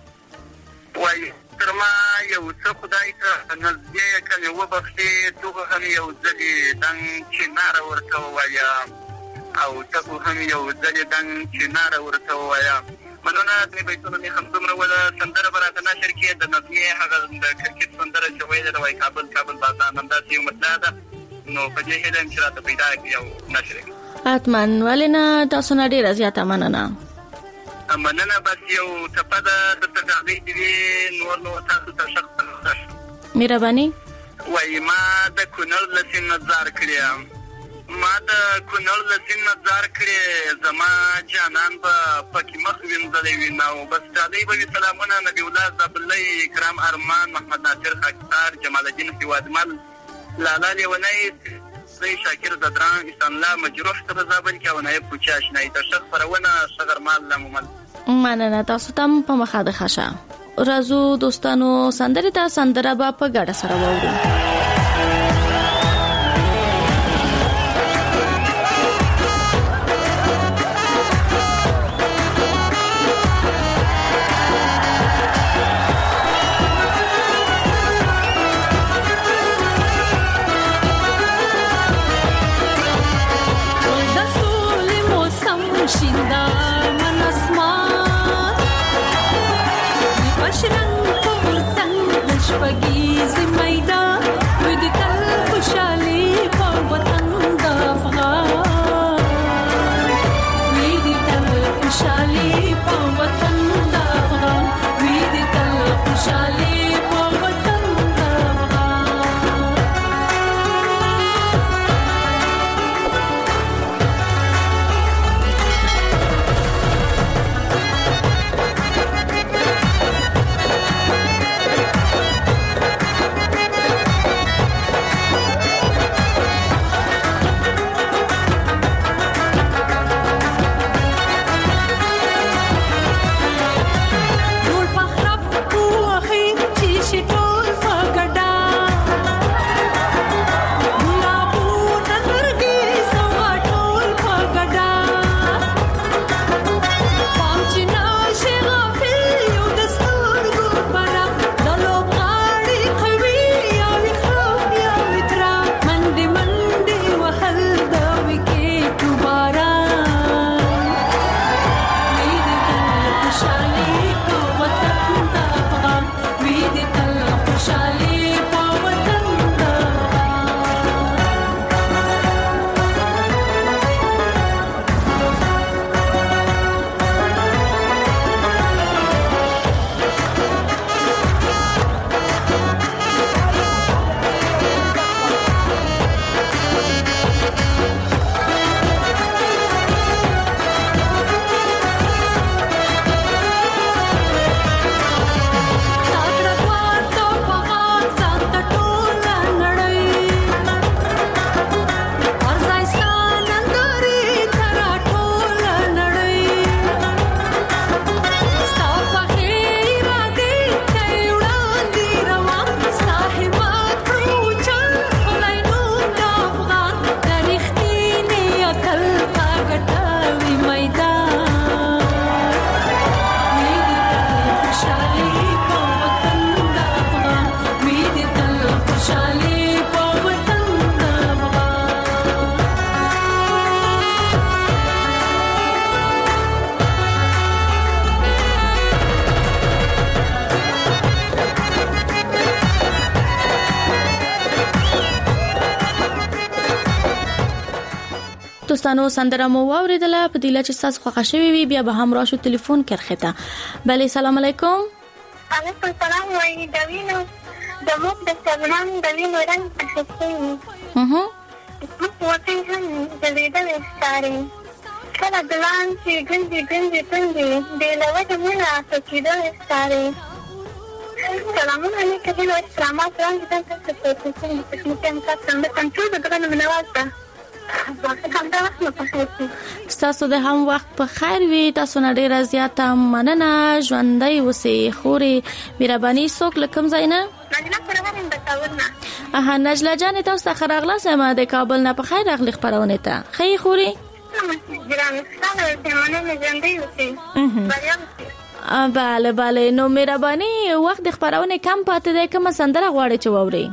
وایي تر ما یو څه خدای ته نږدې یې که مې وبخښې دغه هم یو ځلې دنګ چناره ورته ووایه او ته هم یو ځلې دنګ چناره ورته ووایه. مننه. دې بیتونه مې همدومره وله سندره به راته نشر کړې د نظمې هغه د کرکټ سندره چې ویلې ده وایي کابل کابل بازان همداسې یو مطلع ده نو په دې هیله یم چې راته پیدا کړي او نشر کړي. حتما ولې نه تاسو نه ډېره زیاته مننه. مننه. بس یو ټپه ده درته ډالۍ دې وي نور نو تاسو ته شخصا مهرباني. وایي ما د کونړ له سیند نه ځار کړې ما د کونړ له سیند نه ځار کړې زما جانان به پکې مخ وینځلی وي نو بس ډالۍ به وي سلامونه نبي الله زابلۍ اکرام ارمان محمد ناصر خاکسار جمال الدین هیوادمل لالا لیونی زی شاکر زدران احسان الله مجروح ته په زابل کې او نایب کوچي اشنایي د ښه خپرونه ښه غرمال لمومل. مننه. تاسو ته هم په مخه د ښه شه. راځو دوستانو سندرې ته سندره به په ګډه سره واورو. Bagi zimaidan دوستانو سندره مو واوریدله په دې لچ تاسو خوښ شوي وي بیا به هم راشو ټلیفون کرخته. بله سلام علیکم. علیکم السلام. وای دوینو د موږ د سلام دوینو رنگ اخیستی اها وطن هم د لیدل ستاري کله ګلان چې ګنجي ګنجي ګنجي د لوجه مونه سکیدل ستاري. سلامونه نیکه دې نو اسلامات رنګ د تاسو په څیر په کوم څه څنګه کنټرول درنه منوازه ستاسو د هم وخت په خیر وي. تاسو نه ډیره زیاته مننه. ژوندۍ اوسئ خوري مهرباني. څوک له کوم ځای نه؟ نجله پروانه د تاورنه. اها نجله جانې تاسو ته ښه راغلاست. ما د کابل نه په خیر راغلی خپرونې ته. ښه خوري ګرانه ستاسو ته مننه. ژوندۍ اوسئ. بله بله نو مهرباني وخت د خپرونې کم پاتې دی. کومه سندره غواړئ چې واورئ؟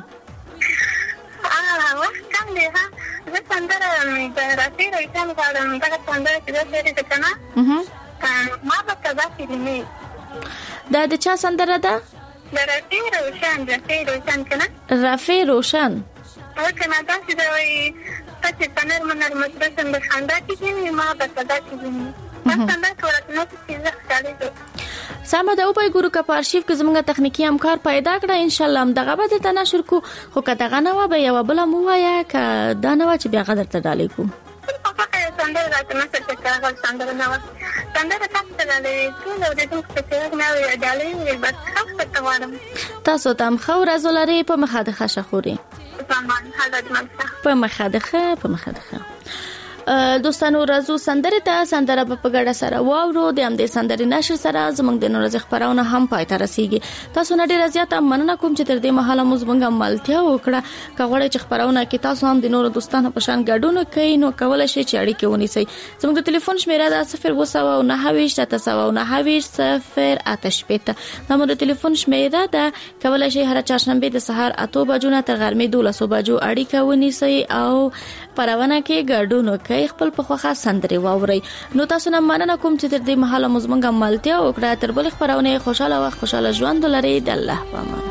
اه وخت کم دی. ها زه سندره د رافي روشن غواړم. دغه سندره چې ده سری ده که نه ما به سبا کلمې. دا د چا سندره ده؟ د رافي روشن. رافي روشن که نه رافي روشن او که نه داسې ده وایي ته چې په نرمه نرمه زړه څنګه خندا کېږي ما به سبا کلمې. دا سندره چې ورته چې زه ښکاري ده سمه ده. وپای ګورو که په ارشیف کې زموږ تخنیکي همکار پیدا کړه انشاءالله هم دغه به درته نشر کو. خو که دغه نه وه به یوه بله مو ووایه که دا نه وه چې بیا هغه درته ډالۍ کړو. سندره راته نشر چې هغه سندره نه وه. سندره تاسو ته ډالۍ ټول اورېدونکو ته چې هغه نه وي ډالۍ وي بس ښه درته غواړم. تاسو ته هم ښه ورځ ولرئ. په مخه د ښه شه خورې. په مخه د ښه په مخه د ښه. دوستانو راځو سندره ته. سندره په ګډه سره واورو. د هم د سندرې نشر سره زموږ د نورځ خبرونه هم پای ته رسیږي. تاسو نه ډیره زیاته مننه کوم چې تر دې مهاله مو زموږه ملتیا وکړه. که غواړئ چې خبرونه کې تاسو هم د نورو دوستانو په شان ګډون کوئ نو کولای شئ چې اړیکې ونیسئ. زموږ د ټلیفون شمیره ده صفر اووه سوه او نهه ویشت اته سوه او نهه ویشت صفر اته شپېته. دا مو د ټلیفون شمیره ده. کولای شئ هر چهارشنبه د سهار اته بجو نه تر غرمې دولس بجو اړیکه ونیسئ او پرونه کې ګډون وکړئ. خپل په خوښه سندرې واورئ. نو تاسو نه مننه کوم چې تر دې مهاله مو زموږه ملتیا وکړه. تر بلې خپرونې خوشاله وخت خوشاله ژوند ولرئ. د الله په امان.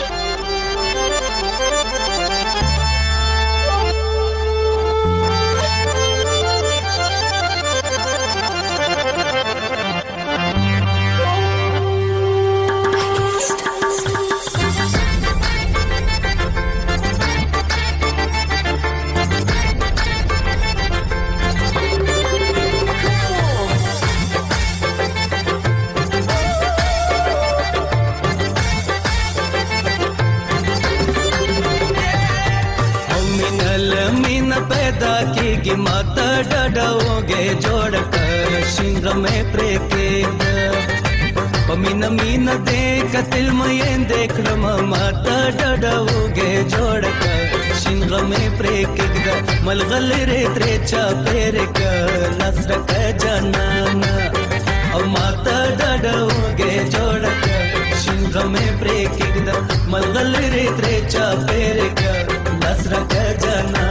पैदा कीगी माता डडाओगे जोड़ कर शिंग में प्रेकेद पमीन मीन देख तिल में देख माता डडाओगे जोड़ कर शिंग में प्रेकेद मलगल रे त्रेचा पेर कर नसर का जनाना और माता डडाओगे जोड़ कर शिंग में प्रेकेद मलगल रे त्रेचा पेर कर नसर का जनाना.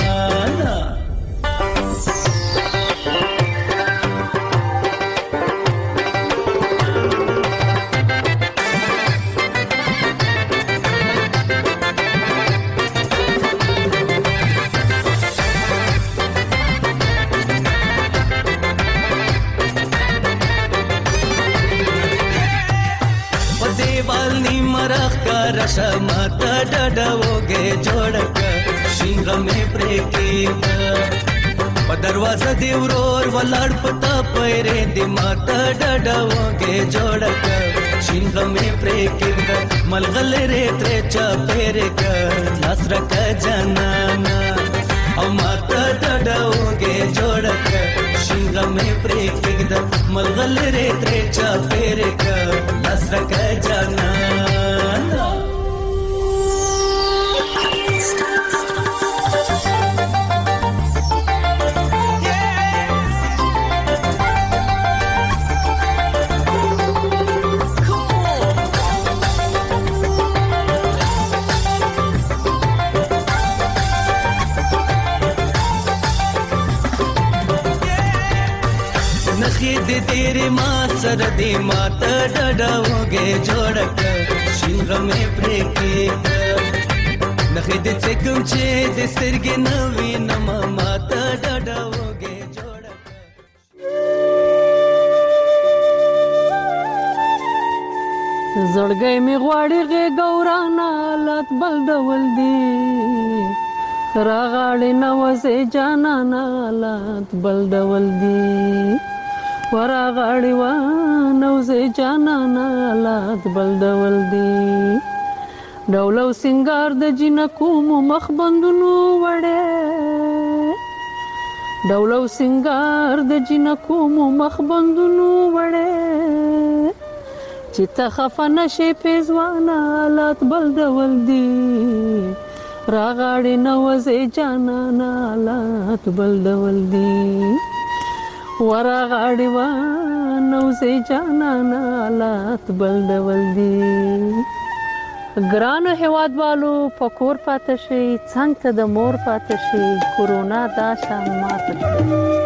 माता डडाओगे जोड़ कर शिंग में प्रेकेद दरवाजा देवरोर वलाड़ पता पैरे दे माता डडाओगे जोड़ कर शिंग में प्रेकेद मलगल रे त्रेचा पेरे कर नसर का जनाना और माता डडाओगे जोड़ कर शिंग में प्रेकेद मलगल रे त्रेचा पेरे कर नसर का जनाना. दे तेरे माँ सरदी माता डडाओगे जोड़ कर शिंग में प्रेकेद नखिद से कुम चे दे सिरगे नवी नमा माता डडाओगे زړګی می غواړي غېږ ورانه حالات بل ډول دي راغاړې نوځې جانانه حالات بل ډول دي وراغاړې ونوځې جانانه حالات بل ډول دي ډول او سنگار د جنکو مو مخ بندونو وړې ډول او سنگار د جنکو مو مخ بندونو وړې چې ته خفه نشې پیزوانه حالات بل ډول دي راغاړې نوځې جانانه حالات بل ډول دي وراغاړې ونوځې جانانه حالات بل ډول دي ګرانو هیوادوالو په کور پاتې شئ څنګ ته د مور پاتې شئ کورونا دا شان ماته